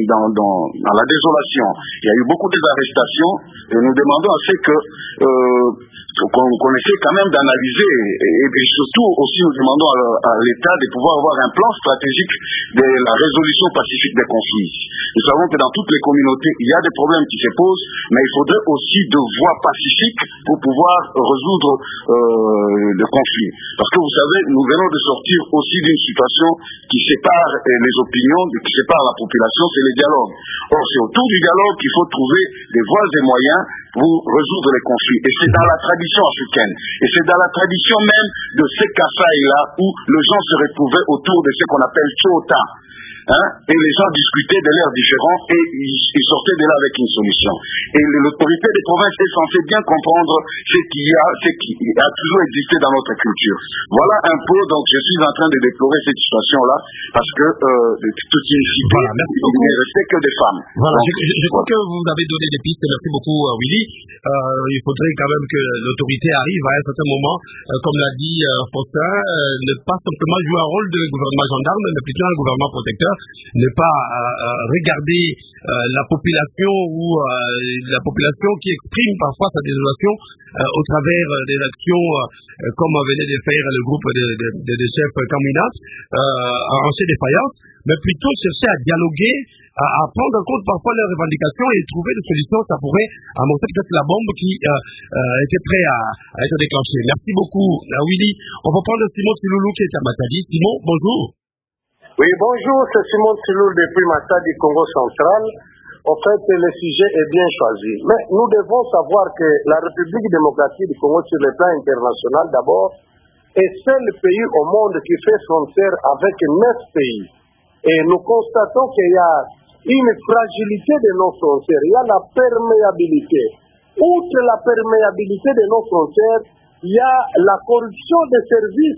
la désolation. Il y a eu beaucoup d'arrestations, et nous demandons à ce que qu'on essaie quand même d'analyser, et surtout aussi nous demandons à l'État de pouvoir avoir un plan stratégique de la résolution pacifique des conflits. Nous savons que dans toutes les communautés, il y a des problèmes qui se posent, mais il faudrait aussi de voies pacifiques pour pouvoir résoudre le conflit. Parce que vous savez, nous venons de sortir aussi d'une situation qui sépare les opinions, qui sépare la population, c'est le dialogue. Or, c'est autour du dialogue qu'il faut trouver des voies et moyens pour résoudre les conflits. Et c'est dans la tradition africaine. Et c'est dans la tradition même de ces Kasaï-là où les gens se retrouvaient autour de ce qu'on appelle Chota. Et les gens discutaient de leurs différends et ils sortaient de là avec une solution. Et l'autorité des provinces est censée bien comprendre ce qui a toujours existé dans notre culture. Voilà un peu, donc je suis en train de déplorer cette situation-là, parce que toute une cité, il ne restait que des femmes. Voilà, donc, je crois que vous avez donné des pistes, merci beaucoup Willy. Il faudrait quand même que l'autorité arrive à un certain moment, comme l'a dit Faustin, ne pas simplement jouer un rôle de gouvernement gendarme, mais plutôt un gouvernement protecteur. Ne pas regarder la population ou la population qui exprime parfois sa désolation au travers des actions comme venait de faire le groupe de chefs Kamina en chef défaillance, mais plutôt chercher à dialoguer, à prendre en compte parfois leurs revendications et trouver des solutions. Ça pourrait amorcer peut-être la bombe qui était prête à être déclenchée. Merci beaucoup Willy. On va prendre Simon Tshilulu qui est à Matadi. Simon, bonjour. Oui, bonjour, c'est Simon Tshilulu depuis Matadi, Congo central. En fait, le sujet est bien choisi. Mais nous devons savoir que la République démocratique du Congo, sur le plan international d'abord, est seul pays au monde qui fait frontière avec 9 pays. Et nous constatons qu'il y a une fragilité de nos frontières. Il y a la perméabilité. Outre la perméabilité de nos frontières, il y a la corruption des services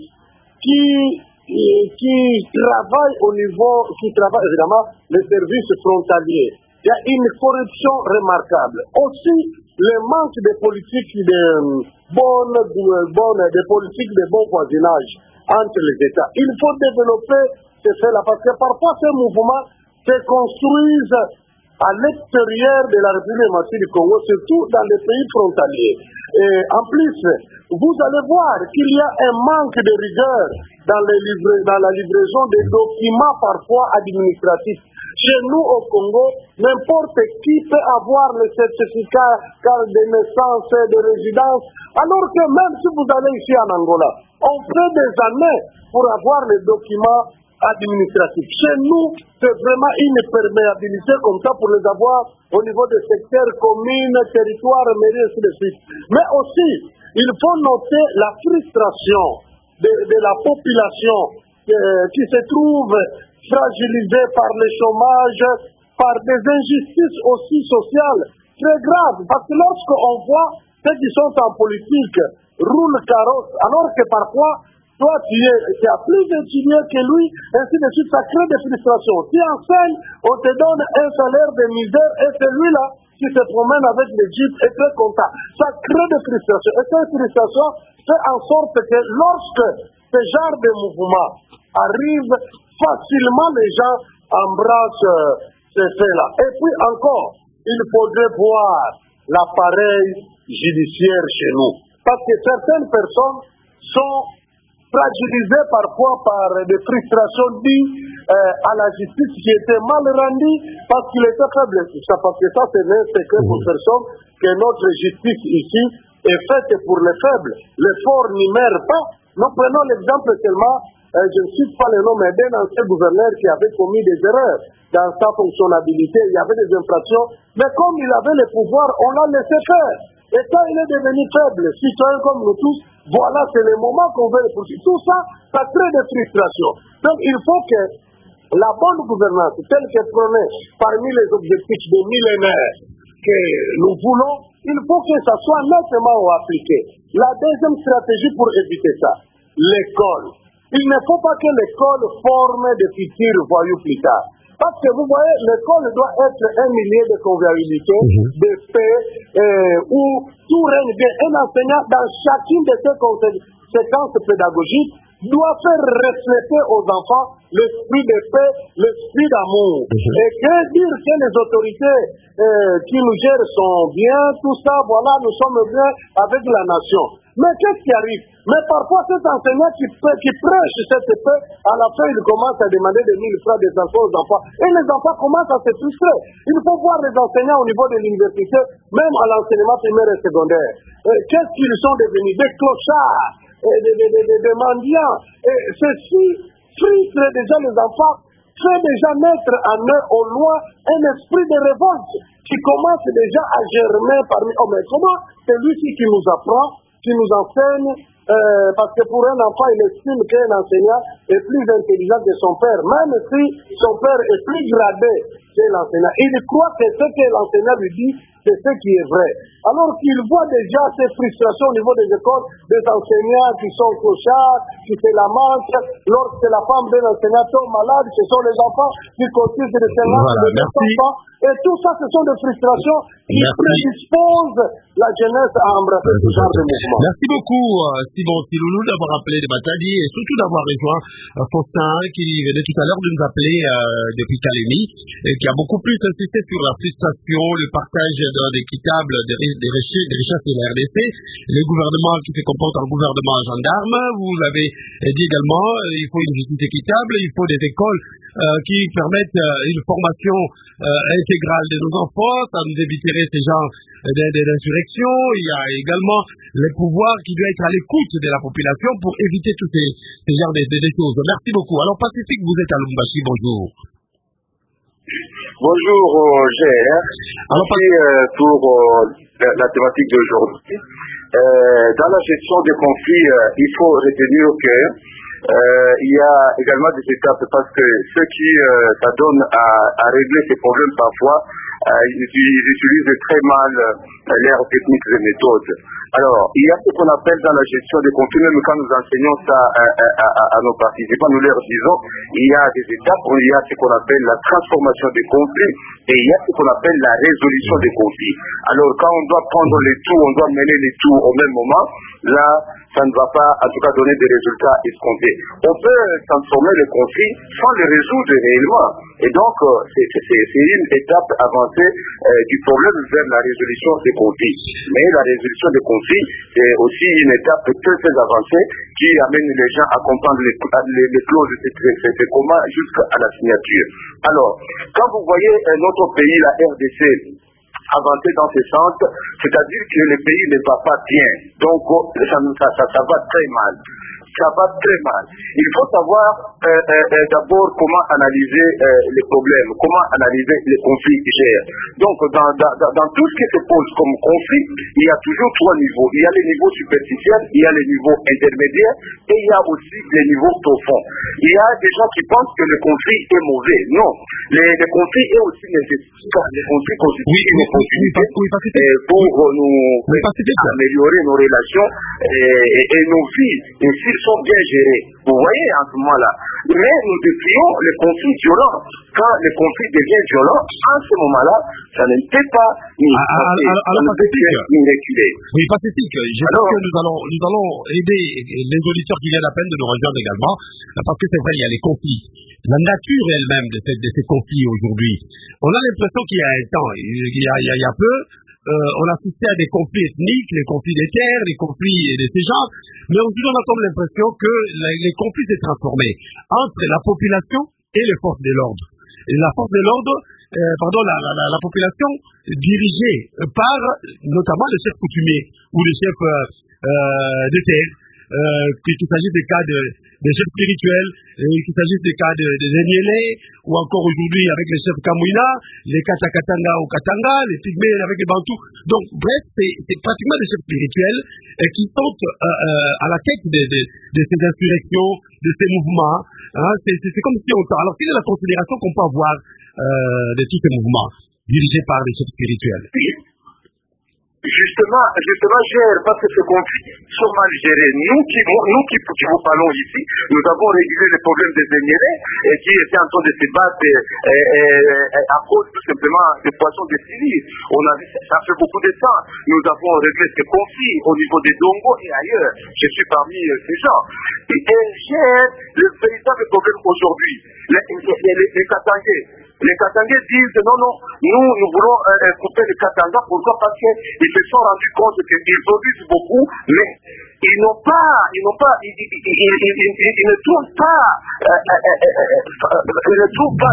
qui travaillent évidemment les services frontaliers. Il y a une corruption remarquable. Aussi, le manque de politiques de bon voisinage entre les États. Il faut développer ce fait-là, parce que parfois ces mouvements se construisent à l'extérieur de la République démocratique du Congo, surtout dans les pays frontaliers. Et en plus, vous allez voir qu'il y a un manque de rigueur dans la livraison des documents parfois administratifs. Chez nous au Congo, n'importe qui peut avoir le certificat de naissance et de résidence, alors que même si vous allez ici en Angola, on fait des années pour avoir les documents administratifs. Chez nous, c'est vraiment une perméabilité comme ça pour les avoir au niveau des secteurs, communes, territoires, mairies, ainsi de suite. Mais aussi, il faut noter la frustration de la population qui se trouve fragilisée par le chômage, par des injustices aussi sociales très graves. Parce que lorsqu'on voit ceux qui sont en politique roulent carrosse, alors que parfois, toi tu as plus d'étudiants que lui, ainsi de suite, ça crée des frustrations. Tu enseignes, on te donne un salaire de misère et celui-là qui se promène avec le jeep est très content. Ça crée des frustrations. Et cette frustration fait en sorte que lorsque ce genre de mouvement arrive, facilement les gens embrassent ces faits-là. Et puis encore, il faudrait voir l'appareil judiciaire chez nous. Parce que certaines personnes sont fragilisées parfois par des frustrations dues à la justice qui était mal rendue parce qu'il était faible. Parce que ça, c'est un secret pour personne que notre justice ici est faite pour les faibles. Les forts n'y meurent pas. Nous prenons l'exemple seulement, je ne cite pas le nom, mais d'un ancien gouverneur qui avait commis des erreurs dans sa fonctionnalité. Il y avait des infractions. Mais comme il avait le pouvoir, on l'a laissé faire. Et quand il est devenu faible, citoyen comme nous tous, voilà, c'est le moment qu'on veut le poursuivre. Tout ça, ça crée des frustrations. Donc, il faut que la bonne gouvernance, telle que prônée parmi les objectifs des millénaires que nous voulons, il faut que ça soit nettement appliqué. La deuxième stratégie pour éviter ça, l'école. Il ne faut pas que l'école forme de futurs voyous plus tard. Parce que vous voyez, l'école doit être un milieu de convivialité, de paix, où tout règne bien. Un enseignant, dans chacune de ces séquences pédagogiques, doit faire refléter aux enfants l'esprit de paix, l'esprit d'amour. Et que dire que les autorités qui nous gèrent sont bien, tout ça, voilà, nous sommes bien avec la nation. Mais qu'est-ce qui arrive? Mais parfois, cet enseignant qui prêche cette paix, à la fin, il commence à demander des 1000 francs des enfants aux enfants. Et les enfants commencent à se frustrer. Il faut voir les enseignants au niveau de l'université, même à l'enseignement primaire et secondaire. Qu'est-ce qu'ils sont devenus? Des clochards, des mendiants. Et ceci frustre déjà les enfants, fait déjà naître en eux, au loin, un esprit de révolte qui commence déjà à germer parmi eux. Mais comment celui-ci qui nous apprend, qui nous enseigne, parce que pour un enfant, il estime qu'un enseignant est plus intelligent que son père, même si son père est plus gradé que l'enseignant. Il croit que ce que l'enseignant lui dit, c'est ce qui est vrai. Alors qu'il voit déjà ces frustrations au niveau des écoles, des enseignants qui sont clochards, qui se lamentent, lorsque la femme d'un enseignant tombe malade, ce sont les enfants qui consistent de se lamenter de enfants. Et tout ça, ce sont des frustrations qui prédisposent la jeunesse à embrasser ce genre de mouvement. Merci beaucoup, Simon Siloulou, d'avoir appelé de Matadi et surtout d'avoir rejoint Faustin qui venait tout à l'heure de nous appeler depuis Kalemi et qui a beaucoup plus insisté sur la frustration, le partage équitable des richesses de la RDC, le gouvernement qui se comporte en gouvernement gendarme. Vous l'avez dit également, il faut une justice équitable, il faut des écoles qui permettent une formation intégrale de nos enfants, ça nous éviterait ces genres d'insurrections. Il y a également le pouvoir qui doit être à l'écoute de la population pour éviter tous ces genres de choses. Merci beaucoup. Alors Pacifique, vous êtes à Lubumbashi, bonjour. Bonjour GR. Alors pour la thématique d'aujourd'hui. Dans la gestion des conflits, il faut retenir que il y a également des étapes parce que ceux qui s'adonnent à régler ces problèmes parfois, ils utilisent très mal leurs techniques et méthodes. Alors, il y a ce qu'on appelle dans la gestion des conflits, même quand nous enseignons ça à nos participants, nous leur disons, il y a des étapes où il y a ce qu'on appelle la transformation des conflits et il y a ce qu'on appelle la résolution des conflits. Alors, quand on doit prendre les tours, on doit mener les tours au même moment, là, ça ne va pas, en tout cas, donner des résultats escomptés. On peut transformer les conflits sans les résoudre réellement. Et donc, c'est une étape avancée du problème vers la résolution des conflits. Mais la résolution des conflits, c'est aussi une étape très avancée qui amène les gens à comprendre les clauses de ces communs jusqu'à la signature. Alors, quand vous voyez notre pays, la RDC, avancer dans ce sens, c'est-à-dire que le pays ne va pas bien. Donc, ça va très mal. ça va très mal. Il faut savoir d'abord comment analyser les problèmes, comment analyser les conflits gèrent. Donc, dans tout ce qui se pose comme conflit, il y a toujours trois niveaux. Il y a les niveaux superficiels, il y a les niveaux intermédiaires et il y a aussi les niveaux profonds. Il y a des gens qui pensent que le conflit est mauvais. Non, le conflit est aussi nécessaire. Le conflit constitue une opportunité pour nous améliorer nos relations et nos vies, et s'ils sont bien gérés. Vous voyez, en ce moment-là. Mais nous défions les conflits violents. Quand le conflit devient violent, en ce moment-là, ça ne peut pas ni reculer. Oui, Pacifique, je pense que nous allons aider les auditeurs qui viennent à peine de nous rejoindre également, parce que c'est vrai, il y a les conflits. La nature elle-même de ces conflits aujourd'hui. On a l'impression qu'il y a un temps, il y a peu, on assistait à des conflits ethniques, les conflits des terres, les conflits de ces genres, mais aujourd'hui on a comme l'impression que les conflits s'est transformés entre la population et les forces de l'ordre. Et la force de l'ordre, la population dirigée par notamment les chefs coutumiers ou les chefs de terre, qu'il s'agisse des cas des chefs spirituels, qu'il s'agisse des cas des Niélé, ou encore aujourd'hui avec les chefs Kamouina, les Katakatanga ou Katanga, les Pygmées avec les Bantous. Donc, bref, c'est pratiquement des chefs spirituels qui sont à la tête de ces insurrections, de ces mouvements. Hein, c'est comme si on... Alors, quelle est la considération qu'on peut avoir de tous ces mouvements dirigés par des chefs spirituels? Justement, gère, parce que ces conflits sont mal gérés. Nous qui vous parlons ici, nous avons régulé les problèmes des Niélé et qui étaient en train de se battre à cause tout simplement des poissons de Syrie. Ça fait beaucoup de temps. Nous avons réglé ces conflits au niveau des Dongo et ailleurs. Je suis parmi ces gens. Et gère le véritable problème aujourd'hui. Les Katangais. Les Katangais disent non, nous voulons couper les Katanga. Pourquoi? Parce qu'ils se sont rendus compte qu'ils produisent beaucoup, mais ils ne trouvent pas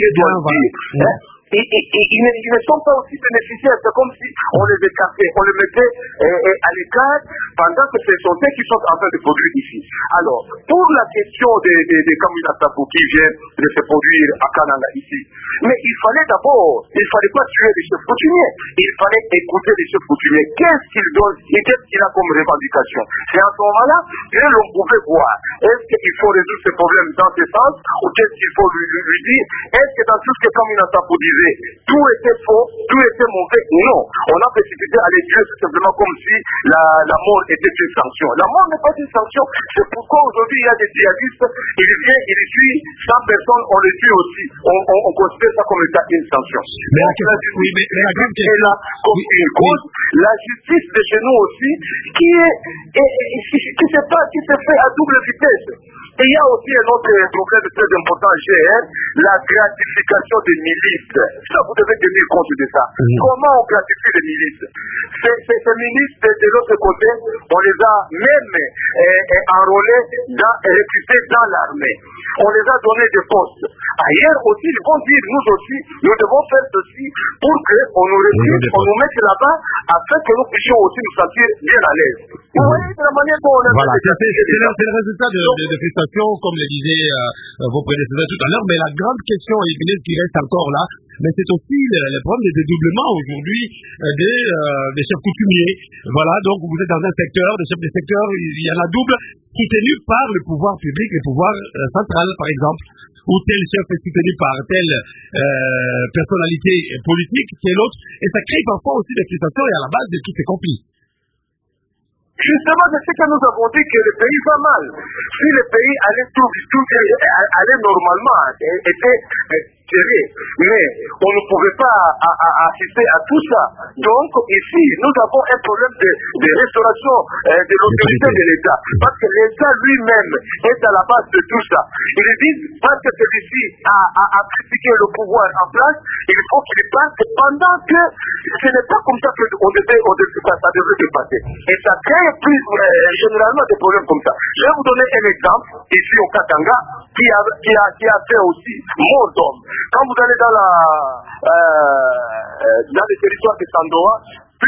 ils ne sont pas aussi bénéficiaires. C'est comme si on les écartait, on les mettait à l'écart pendant que ce sont eux qui sont en train de produire ici. Alors, pour la question des Kamina Tapu qui viennent de se produire à Kananga ici, mais il fallait pas tuer les chefs coutumiers, il fallait écouter les chefs coutumiers. Qu'est-ce qu'ils donnent et qu'est-ce qu'il a comme revendication? C'est à ce moment-là que l'on pouvait voir. Est-ce qu'il faut résoudre ce problème dans ce sens ou qu'est-ce qu'il faut lui dire? Est-ce que dans tout ce que Kamina Tapu disait, tout était faux, tout était mauvais? Non. On a précipité à les tuer tout simplement comme si la mort était une sanction. La mort n'est pas une sanction. C'est pourquoi aujourd'hui il y a des djihadistes, il vient, il tue 100 personnes, on les tue aussi. On considère ça comme étant une sanction. Mais la justice est là comme une cause. La justice de chez nous aussi, qui se fait à double vitesse. Et il y a aussi un autre problème très important, GR, la gratification des milices. Ça, vous devez tenir compte de ça. Comment on gratifie les milices? Ces milices, de l'autre côté, on les a même enrôlés et recrutés dans l'armée. On les a donné des postes. Ailleurs aussi, ils vont dire, nous aussi, nous devons faire ceci pour qu'on nous recrute, on nous mette là-bas, afin que nous puissions aussi nous sentir bien à l'aise. Vous voyez de la manière dont on a... Voilà, c'est le résultat de frustration, comme le disaient vos prédécesseurs tout à l'heure, mais la grande question qui reste encore là, mais c'est aussi le problème des dédoublements aujourd'hui des chefs coutumiers. Voilà, donc vous êtes dans un secteur, des chefs de secteur, il y en a double, soutenu par le pouvoir public, le pouvoir central par exemple, ou tel chef est soutenu par telle personnalité politique, telle autre, et ça crée parfois aussi des frustrations et à la base de tous ces conflits. Justement, c'est ce que nous avons dit, que le pays va mal. Si le pays allait normalement, était géré, mais on ne pouvait pas assister à tout ça. Donc, ici, nous avons un problème de restauration de l'autorité de l'État. Parce que l'État lui-même est à la base de tout ça. Ils disent, parce que celui-ci a critiqué le pouvoir en place, il faut qu'il passe pendant que ce n'est pas comme ça que ça devrait se passer. Et ça crée plus généralement des problèmes comme ça. Je vais vous donner un exemple, ici au Katanga, qui a fait aussi mort d'homme. Quand vous allez dans les territoires de Sandoa, plus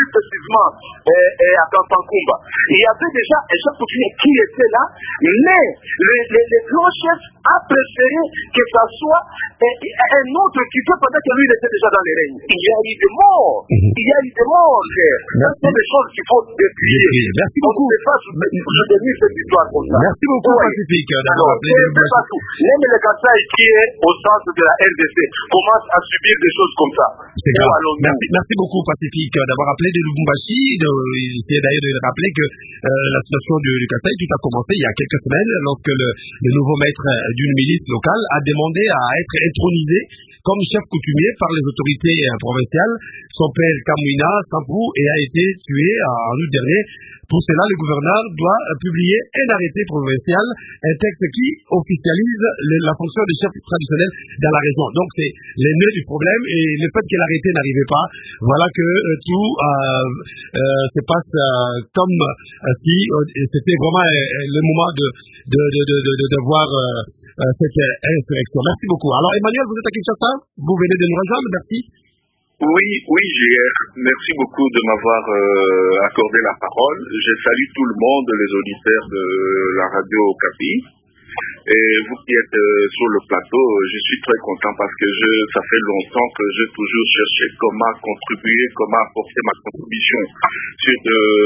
précisément à Kansankumba, il y avait déjà un chef coutumier qui était là, mais le grand chef a préféré que ça soit un autre qui peut peut-être que lui il était déjà dans les règnes. Il y a eu des morts. Il y a eu des morts. Ce sont des choses qu'il faut décrire. Merci beaucoup. On ne sait pas soutenir cette histoire comme ça. Merci beaucoup, Pacifique, d'avoir appelé de Lubumbashi. Même le Kasaï qui est au centre de la RDC commence à subir des choses comme ça. C'est grave. Merci beaucoup, Pacifique, d'avoir appelé de Lubumbashi. Essayer d'ailleurs de rappeler que la situation du Kasaï, tout a commencé il y a quelques semaines lorsque le nouveau maître d'une milice locale a demandé à être intronisé comme chef coutumier par les autorités provinciales. Son père Kamouina Sampou a été tué en août dernier. Pour cela, le gouverneur doit publier un arrêté provincial, un texte qui officialise la fonction de chef traditionnel dans la région. Donc c'est le nœud du problème et le fait que l'arrêté n'arrivait pas, voilà que tout se passe comme si c'était vraiment le moment de voir cette insurrection. Merci beaucoup. Alors Emmanuel, vous êtes à Kinshasa, vous venez de nous rejoindre, merci. Oui, JR. Merci beaucoup de m'avoir accordé la parole. Je salue tout le monde, les auditeurs de la radio Okapi. Et vous qui êtes sur le plateau, je suis très content parce que ça fait longtemps que j'ai toujours cherché comment contribuer, comment apporter ma contribution sur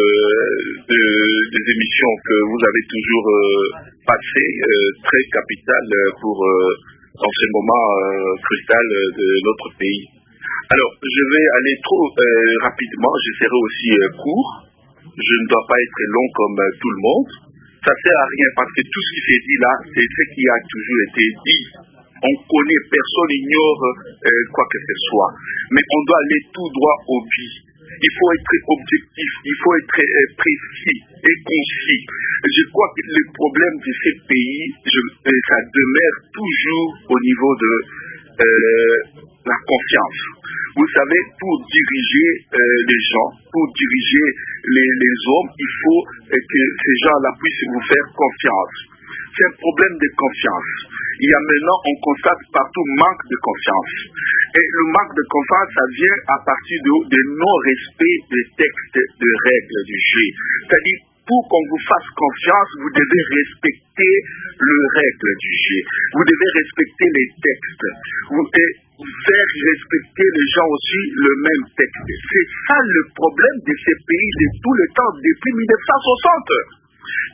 des émissions que vous avez toujours passées, très capitales pour dans ce moment crucial de notre pays. Alors, je vais aller trop rapidement, je serai aussi court. Je ne dois pas être long comme tout le monde. Ça sert à rien parce que tout ce qui s'est dit là, c'est ce qui a toujours été dit. On connaît, personne ignore quoi que ce soit. Mais on doit aller tout droit au but. Il faut être objectif, il faut être précis et concis. Je crois que le problème de ces pays, ça demeure toujours au niveau de la confiance. Vous savez, pour diriger les gens, pour diriger les hommes, il faut que ces gens-là puissent vous faire confiance. C'est un problème de confiance. Il y a maintenant, on constate partout manque de confiance. Et le manque de confiance, ça vient à partir de non-respect des textes, de règles du jeu. C'est-à-dire, pour qu'on vous fasse confiance, vous devez respecter les règles du jeu. Vous devez respecter les textes. Faire respecter les gens aussi le même texte. C'est ça le problème de ces pays de tout le temps, depuis 1960.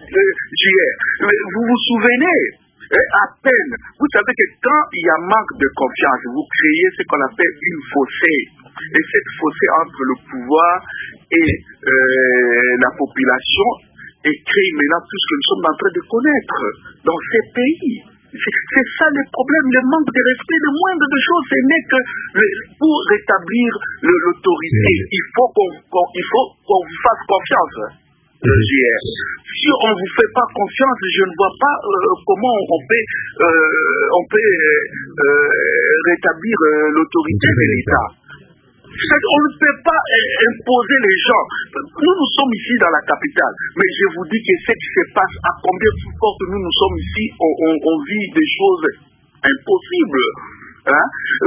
Vous vous souvenez, à peine, vous savez que quand il y a manque de confiance, vous créez ce qu'on appelle une fossée. Et cette fossée entre le pouvoir et la population crée maintenant tout ce que nous sommes en train de connaître dans ces pays. C'est ça le problème, le manque de respect, le moindre de choses. Ce n'est que pour rétablir l'autorité, il faut qu'on vous fasse confiance. Si on ne vous fait pas confiance, je ne vois pas comment on peut rétablir l'autorité de l'État. On ne peut pas imposer les gens. Nous sommes ici dans la capitale, mais je vous dis que ce qui se passe, à combien de fois que nous sommes ici, on vit des choses impossibles. Hein?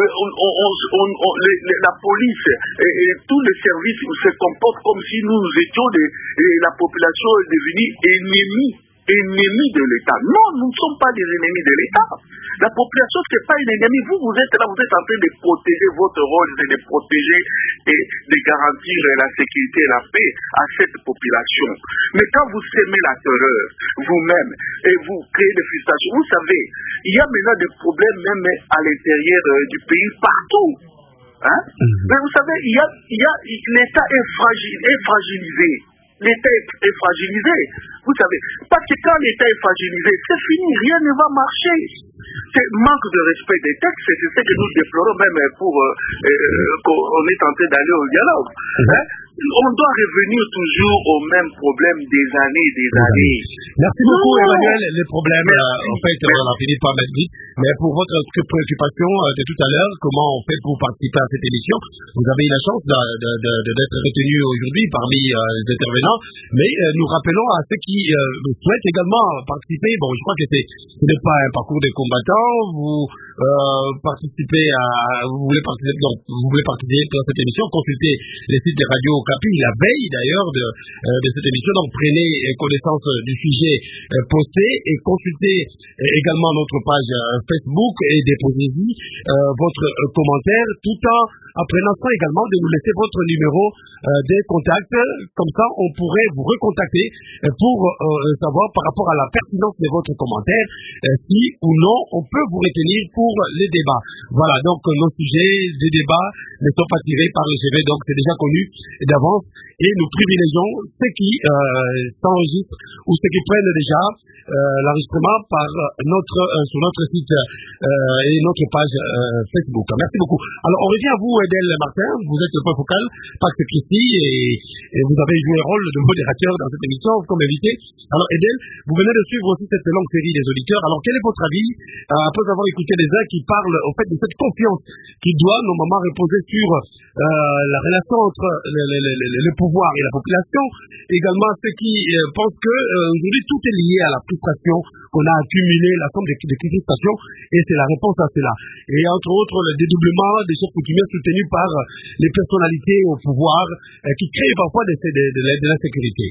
La police et tous les services se comportent comme si nous étions la population est devenue ennemie de l'État. Non, nous ne sommes pas des ennemis de l'État. La population, ce n'est pas une ennemie. Vous êtes là, vous êtes en train de protéger votre rôle, de protéger et de garantir la sécurité et la paix à cette population. Mais quand vous semez la terreur vous-même et vous créez des frustrations, vous savez, il y a maintenant des problèmes même à l'intérieur du pays, partout. Hein? Mais vous savez, l'État est fragilisé. L'État est fragilisé. Vous savez, parce que quand l'État est fragilisé, c'est fini, rien ne va marcher. C'est manque de respect des textes, c'est ce que nous déplorons même pour qu'on est tenté d'aller au dialogue. Hein? On doit revenir toujours au même problème des années. Merci beaucoup, Emmanuel. Les problèmes, en fait, on a fini par mettre vite. Mais pour votre préoccupation de tout à l'heure, comment on fait pour participer à cette émission? Vous avez eu la chance d'être retenu aujourd'hui parmi les intervenants. Mais nous rappelons à ceux qui souhaitent également participer. Bon, je crois que ce n'est pas un parcours de combattants. Vous voulez participer dans cette émission, consultez les sites de Radio Okapi la veille d'ailleurs de cette émission. Donc prenez connaissance du sujet posté et consultez également notre page Facebook et déposez-y votre commentaire tout en prenant soin également de nous laisser votre numéro de contact. Comme ça, on pourrait vous recontacter pour savoir par rapport à la pertinence de votre commentaire si ou non on peut vous retenir pour les débats. Voilà, donc nos sujets de débat ne sont pas tirés par le CV, donc c'est déjà connu d'avance et nous privilégions ceux qui s'enregistrent ou ceux qui prennent déjà l'enregistrement sur notre site et notre page Facebook. Merci beaucoup. Alors on revient à vous, Edel Martin, vous êtes le point focal, Pax Christi, et vous avez joué le rôle de modérateur dans cette émission comme invité. Alors Edel, vous venez de suivre aussi cette longue série des auditeurs. Alors quel est votre avis après avoir écouté les uns qui parlent au fait de cette confiance qui doit normalement reposer sur la relation entre le pouvoir et la population, également ceux qui pensent que aujourd'hui tout est lié à la frustration qu'on a accumulé, la somme de frustrations, et c'est la réponse à cela. Et entre autres le dédoublement des chefs coutumiers soutenus par les personnalités au pouvoir qui créent parfois de l'insécurité.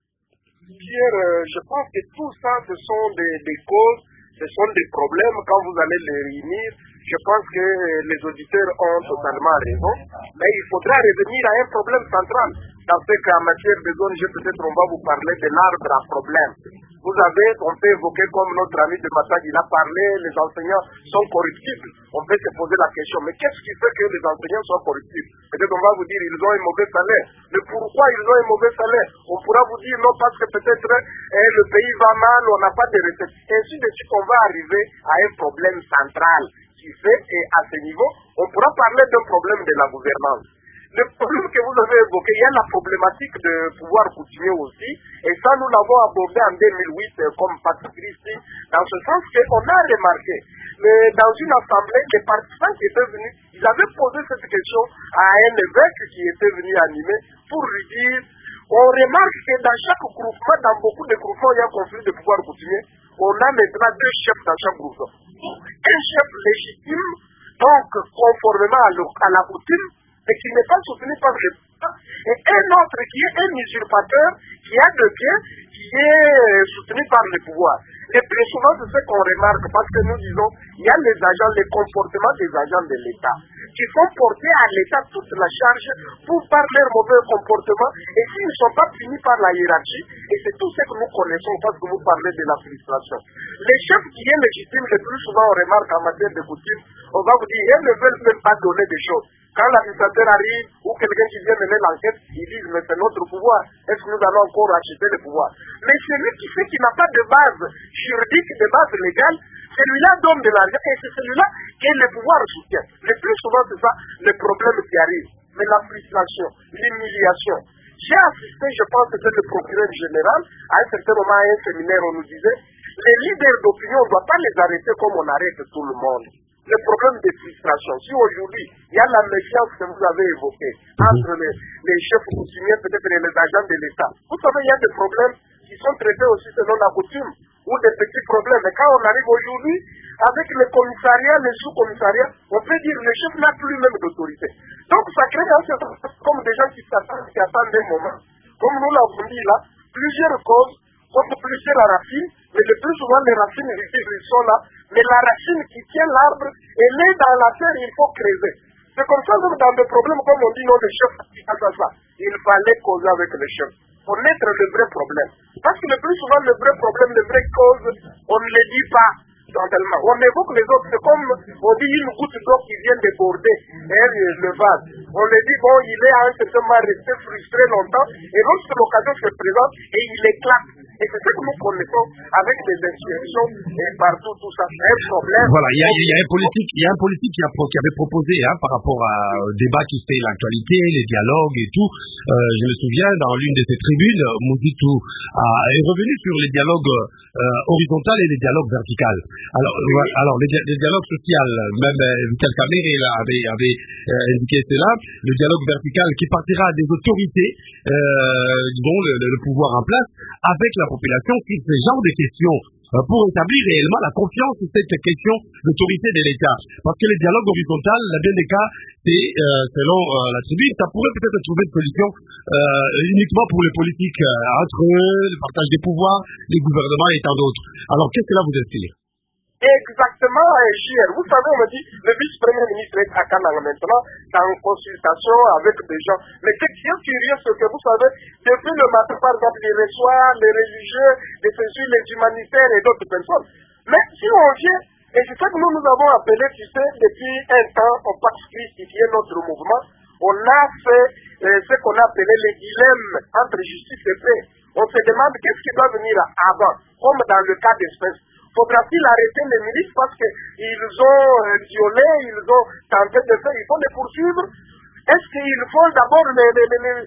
Pierre, je pense que tout ça, ce sont des causes, ce sont des problèmes. Quand vous allez les réunir, je pense que les auditeurs ont totalement raison. Mais il faudra revenir à un problème central. Dans ce qu'en matière de zone, peut-être on va vous parler de l'arbre à problème. On peut évoquer comme notre ami de Matag, il a parlé, les enseignants sont corruptibles. On peut se poser la question, mais qu'est-ce qui fait que les enseignants sont corruptibles? Peut-être on va vous dire, ils ont un mauvais salaire. Mais pourquoi ils ont un mauvais salaire? On pourra vous dire, non, parce que peut-être le pays va mal, on n'a pas de recettes. Ainsi de suite, on va arriver à un problème central qui fait, et à ce niveau, on pourra parler d'un problème de la gouvernance. Le problème que vous avez évoqué, il y a la problématique de pouvoir coutumier aussi, et ça nous l'avons abordé en 2008 comme Pax Christi, dans ce sens qu'on a remarqué, mais dans une assemblée, les participants qui étaient venus, ils avaient posé cette question à un évêque qui était venu animer pour lui dire, on remarque que dans chaque groupement, dans beaucoup de groupements, il y a un conflit de pouvoir coutumier, on a maintenant deux chefs dans chaque groupement. Un chef légitime, donc conformément à la coutume, mais qui n'est pas soutenu par le peuple, et un autre qui est un usurpateur, qui a de biens, qui est soutenu par le pouvoir. Et plus souvent, c'est ce qu'on remarque, parce que nous disons, il y a les comportements des agents de l'État, qui font porter à l'État toute la charge par leur mauvais comportement, et s'ils ne sont pas punis par la hiérarchie, et c'est tout ce que nous connaissons, parce que vous parlez de la frustration. Les chefs qui sont légitimes, le plus souvent, on remarque en matière de coutume, on va vous dire, ils ne veulent même pas donner des choses. Quand l'administrateur arrive, ou quelqu'un qui vient mener l'enquête, ils disent, mais c'est notre pouvoir, est-ce que nous allons encore acheter le pouvoir? Mais celui qui fait qu'il n'a pas de base juridique, de base légale, celui-là donne de l'argent, et c'est celui-là que le pouvoir soutient. Le plus souvent, c'est ça, le problème qui arrive. Mais la frustration, l'humiliation. J'ai assisté, je pense que c'est le procureur général, à un certain moment, à un séminaire, on nous disait, les leaders d'opinion, on ne doit pas les arrêter comme on arrête tout le monde. Le problème de frustration, si aujourd'hui, il y a la méfiance que vous avez évoquée entre les chefs coutumiers, peut-être les agents de l'État. Vous savez, il y a des problèmes qui sont traités aussi selon la coutume, ou des petits problèmes. Mais quand on arrive aujourd'hui, avec les commissariats, les sous-commissariats, on peut dire que le chef n'a plus même d'autorité. Donc ça crée comme des gens qui attendent un moment. Comme nous l'avons dit là, plusieurs causes, comme plusieurs racines, mais le plus souvent les racines ils sont là, mais la racine qui tient l'arbre, elle est dans la terre, il faut creuser. C'est comme ça que dans des problèmes, comme on dit, non, le chef, il fallait causer avec le chef. Connaître le vrai problème. Parce que le plus souvent, le vrai problème, les vraies causes, on ne les dit pas totalement. On évoque les autres, c'est comme on dit une goutte d'eau qui vient déborder le vase. On le dit, bon, il est à un certain moment resté frustré longtemps, et lorsque l'occasion se présente, et il éclate. Et c'est ce que nous connaissons avec des insurrections et partout, tout ça. C'est un problème. Voilà, il y a un politique qui avait proposé, par rapport au débat qui fait l'actualité, les dialogues et tout. Je me souviens, dans l'une de ces tribunes, Mouzitou est revenu sur les dialogues horizontaux et les dialogues verticaux. Alors les dialogues sociaux, même Vital Kamerhe avait indiqué cela, le dialogue vertical qui partira des autorités dont le pouvoir en place avec la population sur ce genre de questions pour établir réellement la confiance sur cette question d'autorité de l'État. Parce que le dialogue horizontal, dans bien des cas, c'est, selon la tribune, ça pourrait peut-être trouver une solution uniquement pour les politiques entre eux, le partage des pouvoirs, les gouvernements et tant d'autres. Alors, qu'est-ce que cela vous inspire? Exactement, JR. Vous savez, on me dit, le vice-premier ministre est à Kananga maintenant, en consultation avec des gens. Mais ce qui est curieux, c'est que vous savez, depuis le matin, par exemple, il reçoit les religieux, les humanitaires et d'autres personnes. Mais si on vient, et c'est ça que nous avons appelé, tu sais, depuis un temps, on pacifier notre mouvement, on a fait ce qu'on a appelé les dilemmes entre justice et paix. On se demande qu'est-ce qui doit venir avant, comme dans le cas d'espèce. Faudra-t-il arrêter les milices parce qu'ils ont violé, ils ont tenté de faire, il faut les poursuivre? Est-ce qu'il faut d'abord les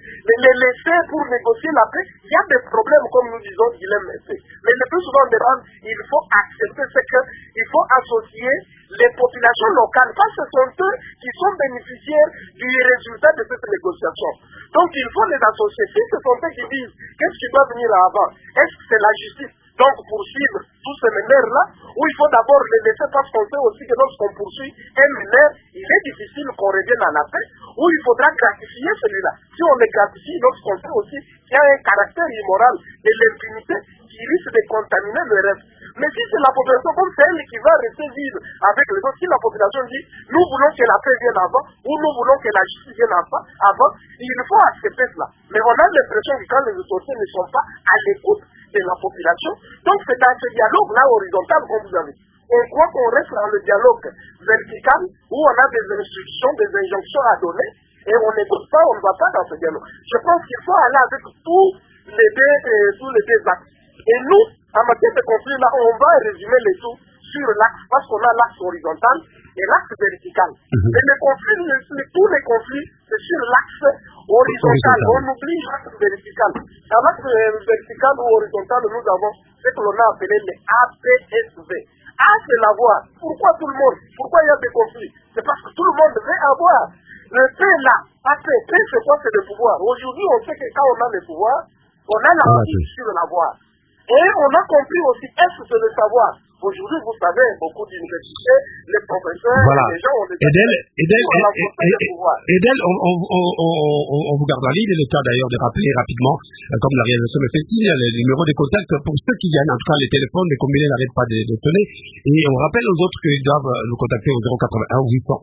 laisser pour négocier la paix? Il y a des problèmes, comme nous disons, dilemme. Mais le plus souvent, il faut accepter ce qu'il faut associer les populations locales, parce que ce sont eux qui sont bénéficiaires du résultat de cette négociation. Donc il faut les associer. Si ce sont eux qui disent qu'est-ce qui doit venir avant, est-ce que c'est la justice? Donc poursuivre tous ces meneurs-là, ou il faut d'abord les laisser parce qu'on sait aussi que lorsqu'on poursuit un meneur, il est difficile qu'on revienne à la paix, ou il faudra gratifier celui-là. Si on les gratifie, lorsqu'on sait aussi qu'il y a un caractère immoral de l'impunité qui risque de contaminer le reste. Mais si c'est la population, comme c'est elle qui va rester vivre avec les autres, si la population dit nous voulons que la paix vienne avant, ou nous voulons que la justice vienne avant, il faut accepter cela. Mais on a l'impression que quand les autorités ne sont pas à l'écoute de la population, donc c'est dans ce dialogue-là horizontal qu'on vous avez. On croit qu'on reste dans le dialogue vertical où on a des instructions, des injonctions à donner, et on n'écoute pas, on ne va pas dans ce dialogue. Je pense qu'il faut aller avec tous les deux axes. Et nous, en matière de conflit, là, on va résumer les tout sur l'axe, parce qu'on a l'axe horizontal et l'axe vertical. Et les conflits, tous les conflits, c'est sur l'axe horizontal. On oublie l'axe vertical. Dans l'axe vertical ou horizontal, nous avons ce que l'on a appelé les APSV. A, c'est l'avoir. Pourquoi tout le monde? Pourquoi il y a des conflits? C'est parce que tout le monde veut avoir. Le P là, AP, P c'est quoi? C'est le pouvoir. Aujourd'hui, on sait que quand on a le pouvoir, on a la politique sur l'avoir. Et on a compris aussi, est-ce que c'est le savoir? Aujourd'hui, vous savez, beaucoup d'universités, les professeurs, les gens ont des... Edel, on vous garde en ligne. Il est le cas d'ailleurs de rappeler rapidement, comme la réalisation me fait signe, le numéro de contact pour ceux qui gagnent. En tout cas, les téléphones, les combinés n'arrêtent pas de sonner. Et on rappelle aux autres qu'ils doivent nous contacter au 081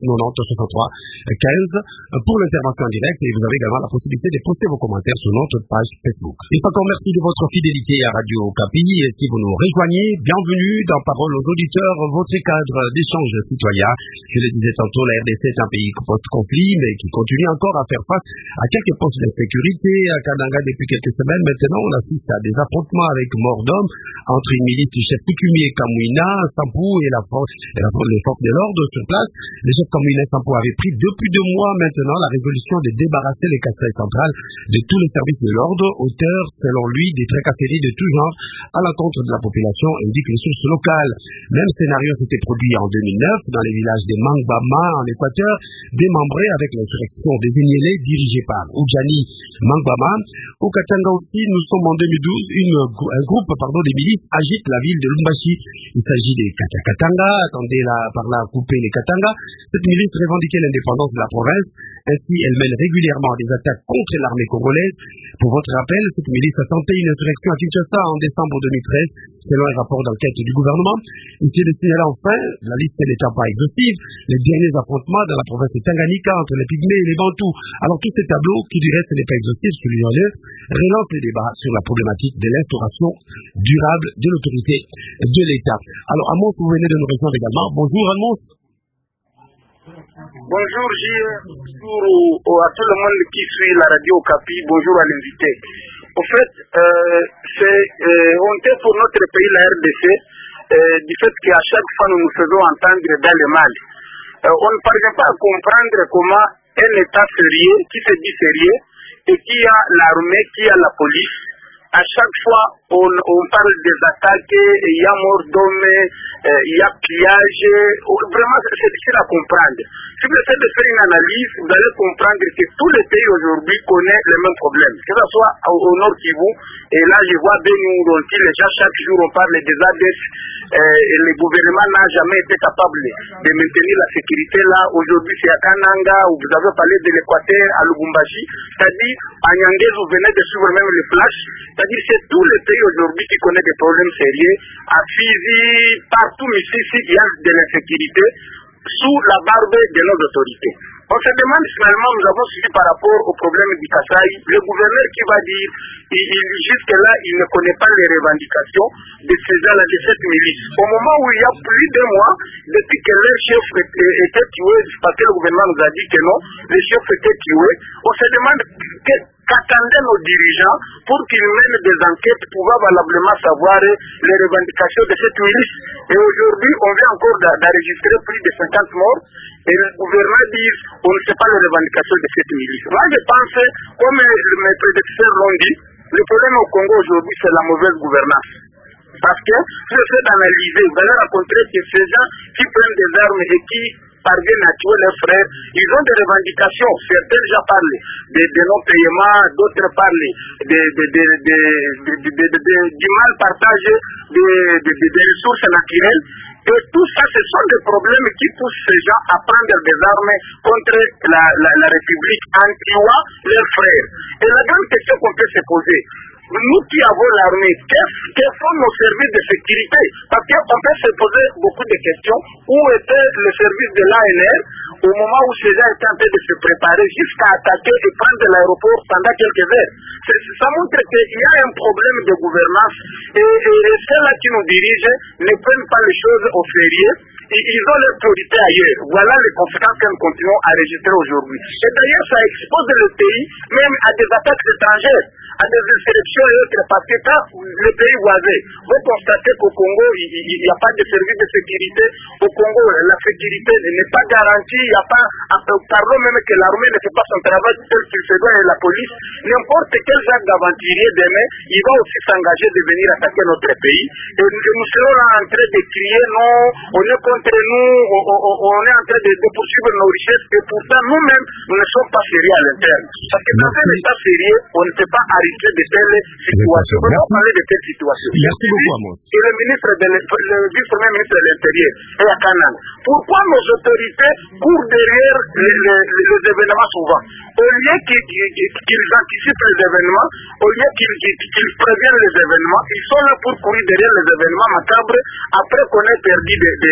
890 63 15 pour l'intervention en direct. Et vous avez également la possibilité de poster vos commentaires sur notre page Facebook. Et encore merci de votre fidélité à Radio Okapi. Et si vous nous rejoignez, bienvenue dans Parole aux auditeurs, votre cadre d'échange citoyen. Je le disais tantôt, la RDC est un pays post-conflit, mais qui continue encore à faire face à quelques postes d'insécurité. À Kananga, depuis quelques semaines maintenant, on assiste à des affrontements avec mort d'hommes entre une milice du chef coutumier Kamouina, Sampou et les forces de l'ordre sur place. Le chef Kamouina Sampou avait pris depuis 2 mois maintenant la résolution de débarrasser les Kasaï centrales de tous les services de l'ordre, auteur, selon lui, des tracasseries de tout genre à l'encontre de la population, indique les sources locales. Même scénario s'était produit en 2009 dans les villages de Mangbama en Équateur, démembrés avec l'insurrection des Vénielés dirigée par Oudjani Mangbama. Au Katanga aussi, nous sommes en 2012, un groupe des milices agite la ville de Lumbashi. Il s'agit des Katanga, attendez par là couper les Katanga. Cette milice revendiquait l'indépendance de la province. Ainsi, elle mène régulièrement des attaques contre l'armée congolaise. Pour votre rappel, cette milice a tenté une insurrection à Kinshasa en décembre 2013, selon un rapport d'enquête du gouvernement. Ici, de signaler enfin, la liste n'étant pas exhaustive, les derniers affrontements dans la province de Tanganyika entre les Pygmées et les Bantous. Alors, tous ces tableaux, qui du reste n'est pas exhaustif, soulignons-le, relancent les débats sur la problématique de l'instauration durable de l'autorité de l'État. Alors, Amos, vous venez de nous rejoindre également. Bonjour, Amos. Bonjour, bonjour à tout le monde qui suit la radio Okapi. Bonjour à l'invité. En fait, c'est honteux pour notre pays, la RDC, du fait qu'à chaque fois nous nous faisons entendre dans le mal. On ne parvient pas à comprendre comment un État sérieux, qui se dit sérieux, et qui a l'armée, qui a la police, à chaque fois on parle des attaques, il y a mort d'hommes, il y a pillage. Vraiment, c'est difficile à comprendre. Si vous essayez de faire une analyse, vous allez comprendre que tous les pays aujourd'hui connaissent les mêmes problèmes. Que ce soit au Nord Kivu, et là je vois Beni-Uronti, les gens chaque jour on parle des ADF, et le gouvernement n'a jamais été capable de maintenir la sécurité là. Aujourd'hui c'est à Kananga, où vous avez parlé de l'Équateur, à Lubumbashi, c'est-à-dire à Nyangez, vous venez de suivre même les flashs, c'est-à-dire c'est tous les pays aujourd'hui qui connaissent des problèmes sérieux. À Fizi, partout ici, il y a de l'insécurité sous la barbe de nos autorités. On se demande finalement, nous avons suivi par rapport au problème du Kasaï, le gouverneur qui va dire, jusque-là, il ne connaît pas les revendications de ces gens-là, de cette milice. Au moment où il y a plus de mois, depuis que leur chef était tué, parce que le gouvernement nous a dit que non, le chef était tué, on se demande qu'attendaient nos dirigeants pour qu'ils mènent des enquêtes pour valablement savoir les revendications de cette milice. Et aujourd'hui, on vient encore d'enregistrer plus de 50 morts et le gouvernement dit on ne sait pas les revendications de cette milice. Moi, je pense, comme mes prédécesseurs l'ont dit, le problème au Congo aujourd'hui, c'est la mauvaise gouvernance. Parce que si vous essayez d'analyser, vous allez rencontrer que ces gens qui prennent des armes et qui parviennent à tuer leurs frères, ils ont des revendications. Certains déjà parlent de non-paiement, d'autres parlent du mal partagé des ressources naturelles. Et tout ça, ce sont des problèmes qui poussent ces gens à prendre des armes contre la République en tuant leurs frères. Et la grande question qu'on peut se poser, nous qui avons l'armée, quels sont nos services de sécurité? Parce qu'on peut se poser beaucoup de questions. Où était le service de l'ANR au moment où ces gens étaient en train de se préparer jusqu'à attaquer et prendre l'aéroport pendant quelques heures? Ça montre qu'il y a un problème de gouvernance et ceux-là qui nous dirigent ne prennent pas les choses au sérieux. Ils ont leur priorité ailleurs. Voilà les conséquences que nous continuons à enregistrer aujourd'hui. Et d'ailleurs, ça expose le pays même à des attaques étrangères, à des insurrections et autres, parce que quand le pays voisin, vous constatez qu'au Congo, il n'y a pas de service de sécurité. Au Congo, la sécurité n'est pas garantie. Il n'y a pas, parlons même que l'armée ne fait pas son travail tel qu'il se doit et la police. N'importe quel genre d'aventurier demain, il va aussi s'engager de venir attaquer notre pays. Et nous serons là en train de crier non, on est contre nous, on est en train de poursuivre nos richesses et pourtant nous-mêmes, nous ne sommes pas sérieux à l'interne. Parce que dans un état sérieux, on ne peut pas arrêter de telles situations. On va parler de telles situations. Merci beaucoup, Amos. Et le vice-premier ministre de l'Intérieur est à Canaan. Pourquoi nos autorités courent derrière les événements souvent? Au lieu qu'ils anticipent les événements, au lieu qu'ils préviennent les événements, ils sont là pour courir derrière les événements macabres après qu'on ait perdu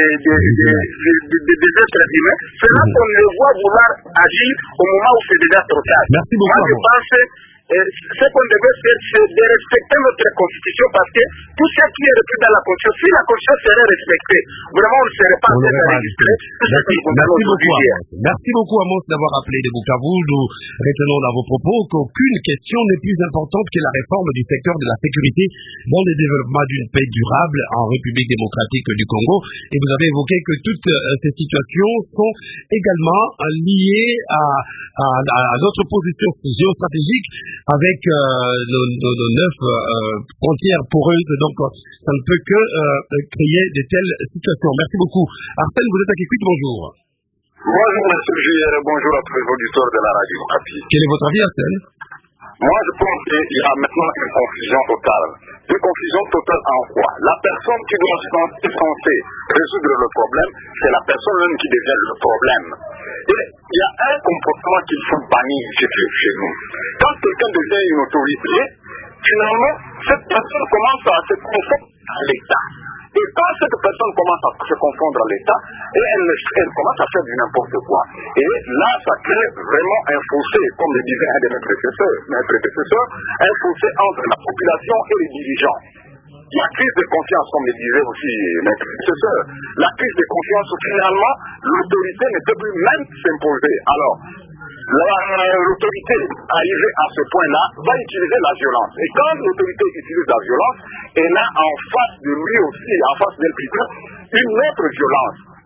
des êtres humains. C'est là qu'on les voit vouloir agir au moment où c'est déjà trop tard. Merci beaucoup. Moi, je pense ce qu'on devait faire, c'est de respecter notre constitution parce que tout ce qui est repris dans la constitution, si la constitution serait respectée, vraiment on ne serait pas enregistré. Merci beaucoup, Amos, d'avoir appelé de Bukavu. Nous retenons dans vos propos qu'aucune question n'est plus importante que la réforme du secteur de la sécurité dans le développement d'une paix durable en République démocratique du Congo. Et vous avez évoqué que toutes ces situations sont également liées à notre position géostratégique avec nos 9 frontières poreuses. Donc, ça ne peut que créer de telles situations. Merci beaucoup. Arsène, vous êtes à Kikwit, bonjour. Bonjour, M. Juyer, bonjour à tous les auditeurs de la radio Okapi. Quel est votre avis, Arsène? Moi, je pense qu'il y a maintenant une confusion totale. Une confusion totale en quoi? La personne qui doit être censée résoudre le problème, c'est la personne même qui devient le problème. Et il y a un comportement qu'il faut bannir chez nous. Quand quelqu'un devient une autorité, finalement, cette personne commence à se confondre à l'État. Et quand cette personne commence à se confondre à l'État, elle commence à faire du n'importe quoi. Et là, ça crée vraiment un fossé, comme le disait un de mes prédécesseurs, un fossé entre la population et les dirigeants. La crise de confiance, comme le disait aussi mes prédécesseurs, la crise de confiance, finalement, l'autorité ne peut plus même s'imposer. Alors, l'autorité arrivée à ce point-là va utiliser la violence. Et quand l'autorité utilise la violence, elle a en face de lui aussi, en face d'elle plutôt, une autre violence.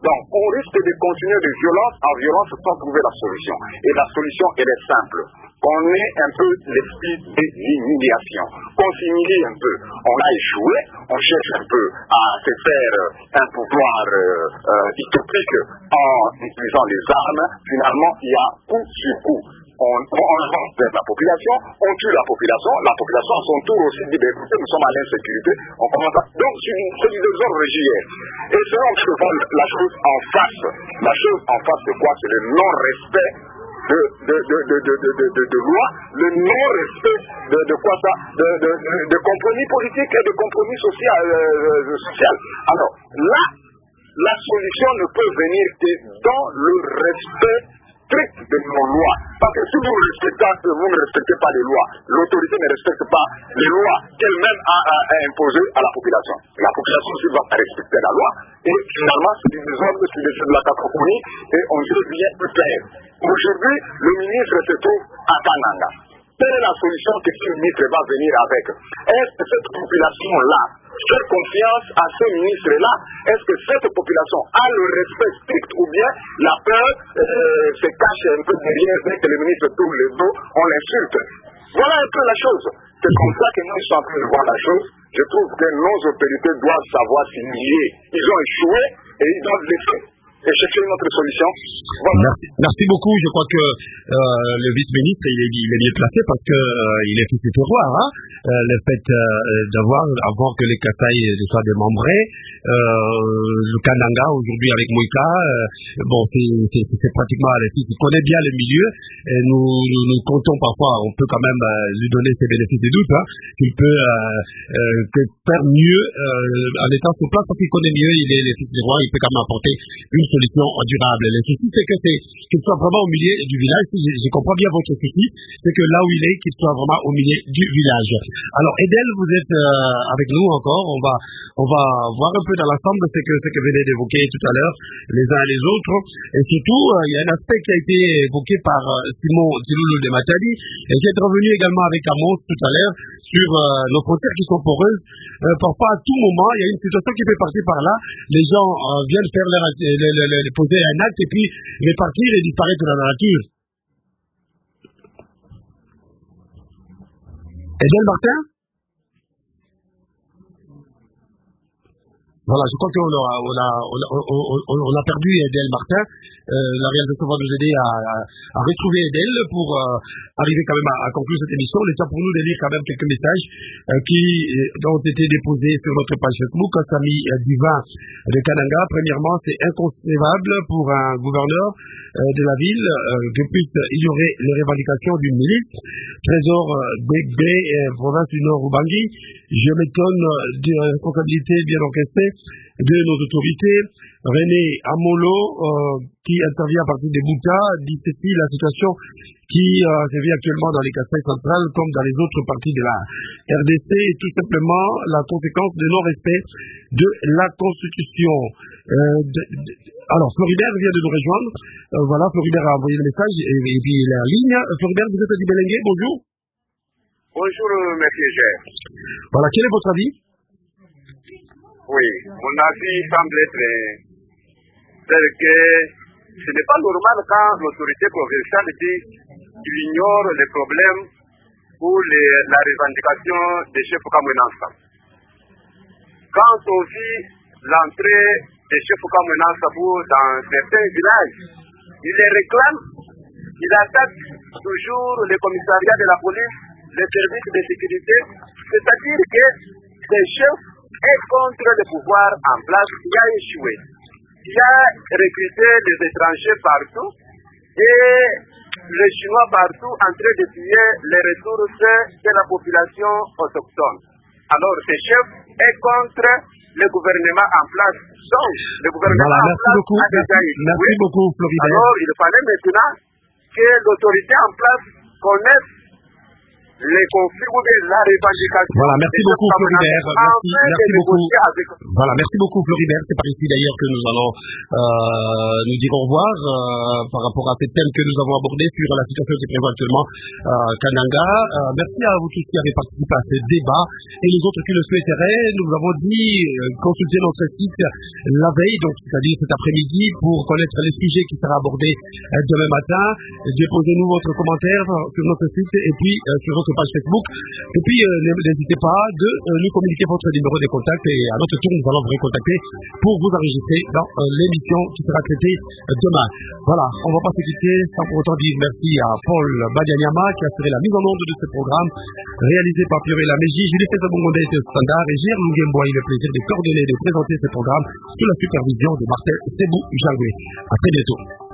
Donc, on risque de continuer de violence en violence sans trouver la solution. Et la solution, elle est simple. Qu'on ait un peu l'esprit de l'humiliation, qu'on s'humilie un peu. On a échoué, on cherche un peu à se faire un pouvoir utopique en utilisant les armes. Finalement, il y a coup sur coup. On avance vers la population, on tue la population à son tour aussi dit, écoutez, nous sommes à l'insécurité, on commence à... Donc, c'est du désordre JR. Et selon que la chose en face, c'est quoi? C'est le non-respect de loi, le non-respect de quoi ça, de compromis politiques et de compromis social. Alors, là, la solution ne peut venir que dans le respect strict de nos lois. Parce que si vous ne respectez pas les lois, l'autorité ne respecte pas les lois qu'elle-même a imposées à la population. La population aussi doit respecter la loi. Et finalement, c'est du désordre, c'est de la cacophonie et on devient clair. Aujourd'hui, le ministre se trouve à Kananga. Quelle est la solution que ce ministre va venir avec? Est-ce que cette population-là fait confiance à ce ministre-là? Est-ce que cette population a le respect strict ou bien la peur se cache un peu derrière dès que le ministre tourne le dos, on l'insulte? Voilà un peu la chose. C'est comme ça que nous sommes en train de voir la chose. Je trouve que nos autorités doivent savoir s'humilier. Ils ont échoué et ils doivent le faire. Et chercher une autre solution. Voilà. Merci beaucoup. Je crois que le vice-ministre, il est bien placé parce que il est fils du terroir. Le fait avant que les Kasaï soient démembrés, le Kananga aujourd'hui avec Moïka, c'est pratiquement à l'épice. Il connaît bien le milieu et nous comptons parfois, on peut quand même lui donner ses bénéfices du doute, qu'il peut faire mieux en étant sur place parce qu'il connaît mieux, il est le fils du roi, il peut quand même apporter une solution durable. Le souci, c'est qu'il soit vraiment au milieu du village. Si je comprends bien votre souci, c'est que là où il est, qu'il soit vraiment au milieu du village. Alors, Edel, vous êtes avec nous encore. On va voir un peu dans l'ensemble ce que venez d'évoquer tout à l'heure, les uns et les autres. Et surtout, il y a un aspect qui a été évoqué par Simon Tiloulou de Matadi, et qui est revenu également avec Amos tout à l'heure, sur nos frontières qui sont poreuses. Parfois, à tout moment, il y a une situation qui peut partir par là. Les gens viennent faire poser un acte et puis repartir et disparaître dans la nature. Edel Martin? Voilà, je crois qu'on a perdu Edel Martin. La réalisation va nous aider à retrouver Edel pour arriver quand même à conclure cette émission. Il est temps pour nous de lire quand même quelques messages qui ont été déposés sur notre page Facebook. Sami Divin de Kananga. Premièrement, c'est inconcevable pour un gouverneur de la ville que puisse ignorer les revendications d'une milice. Trésor Bégbé, province du Nord Ubangi. Je m'étonne des responsabilités bien encaissées de nos autorités. René Amolo, qui intervient à partir des Bouta, dit ceci: la situation qui se vit actuellement dans les Kasaï centrales comme dans les autres parties de la RDC est tout simplement la conséquence de non-respect de la Constitution. Alors, Floribert vient de nous rejoindre. Voilà, Floribert a envoyé le message et puis il est en ligne. Floribert, vous êtes à Dibelengue, bonjour. Bonjour, monsieur Gère. Voilà, quel est votre avis? Oui, mon avis semble être tel que ce n'est pas normal quand l'autorité provinciale dit qu'il ignore les problèmes ou la revendication des chefs Kamwenansa. Quand on vit l'entrée des chefs Kamwenansa dans certains villages, ils les réclament, ils attaquent toujours les commissariats de la police, les services de sécurité, c'est-à-dire que ces chefs est contre le pouvoir en place qui a échoué, qui a recruté des étrangers partout et les Chinois partout en train de piller les ressources de la population autochtone. Alors ces chefs est contre le gouvernement en place. Donc le gouvernement en place a déjà échoué. Merci beaucoup, Floribert. Alors il fallait maintenant que l'autorité en place connaisse les conflits ou bien la revendication. Voilà, merci beaucoup Floribert. Merci beaucoup. Voilà, merci beaucoup Floribert. C'est par ici d'ailleurs que nous allons nous dire au revoir par rapport à ce thème que nous avons abordé sur la situation qui prévaut actuellement Kananga. Merci à vous tous qui avez participé à ce débat et les autres qui le souhaiteraient. Nous avons dit consulter notre site la veille, donc c'est-à-dire cet après-midi, pour connaître les sujets qui seront abordés demain matin. Déposez-nous votre commentaire sur notre site et puis sur notre page Facebook. Et puis n'hésitez pas de nous communiquer votre numéro de contact et à notre tour nous allons vous recontacter pour vous enregistrer dans l'émission qui sera traitée demain. Voilà, on va pas se quitter sans pour autant dire merci à Paul Badianyama qui a assuré la mise en onde de ce programme réalisé par Pierre Laméji. Julie Feza-Bongonda était au standard et Gérard Lungembo a eu le plaisir de coordonner et de présenter ce programme sous la supervision de Martin Sebou Jangwe. À très bientôt.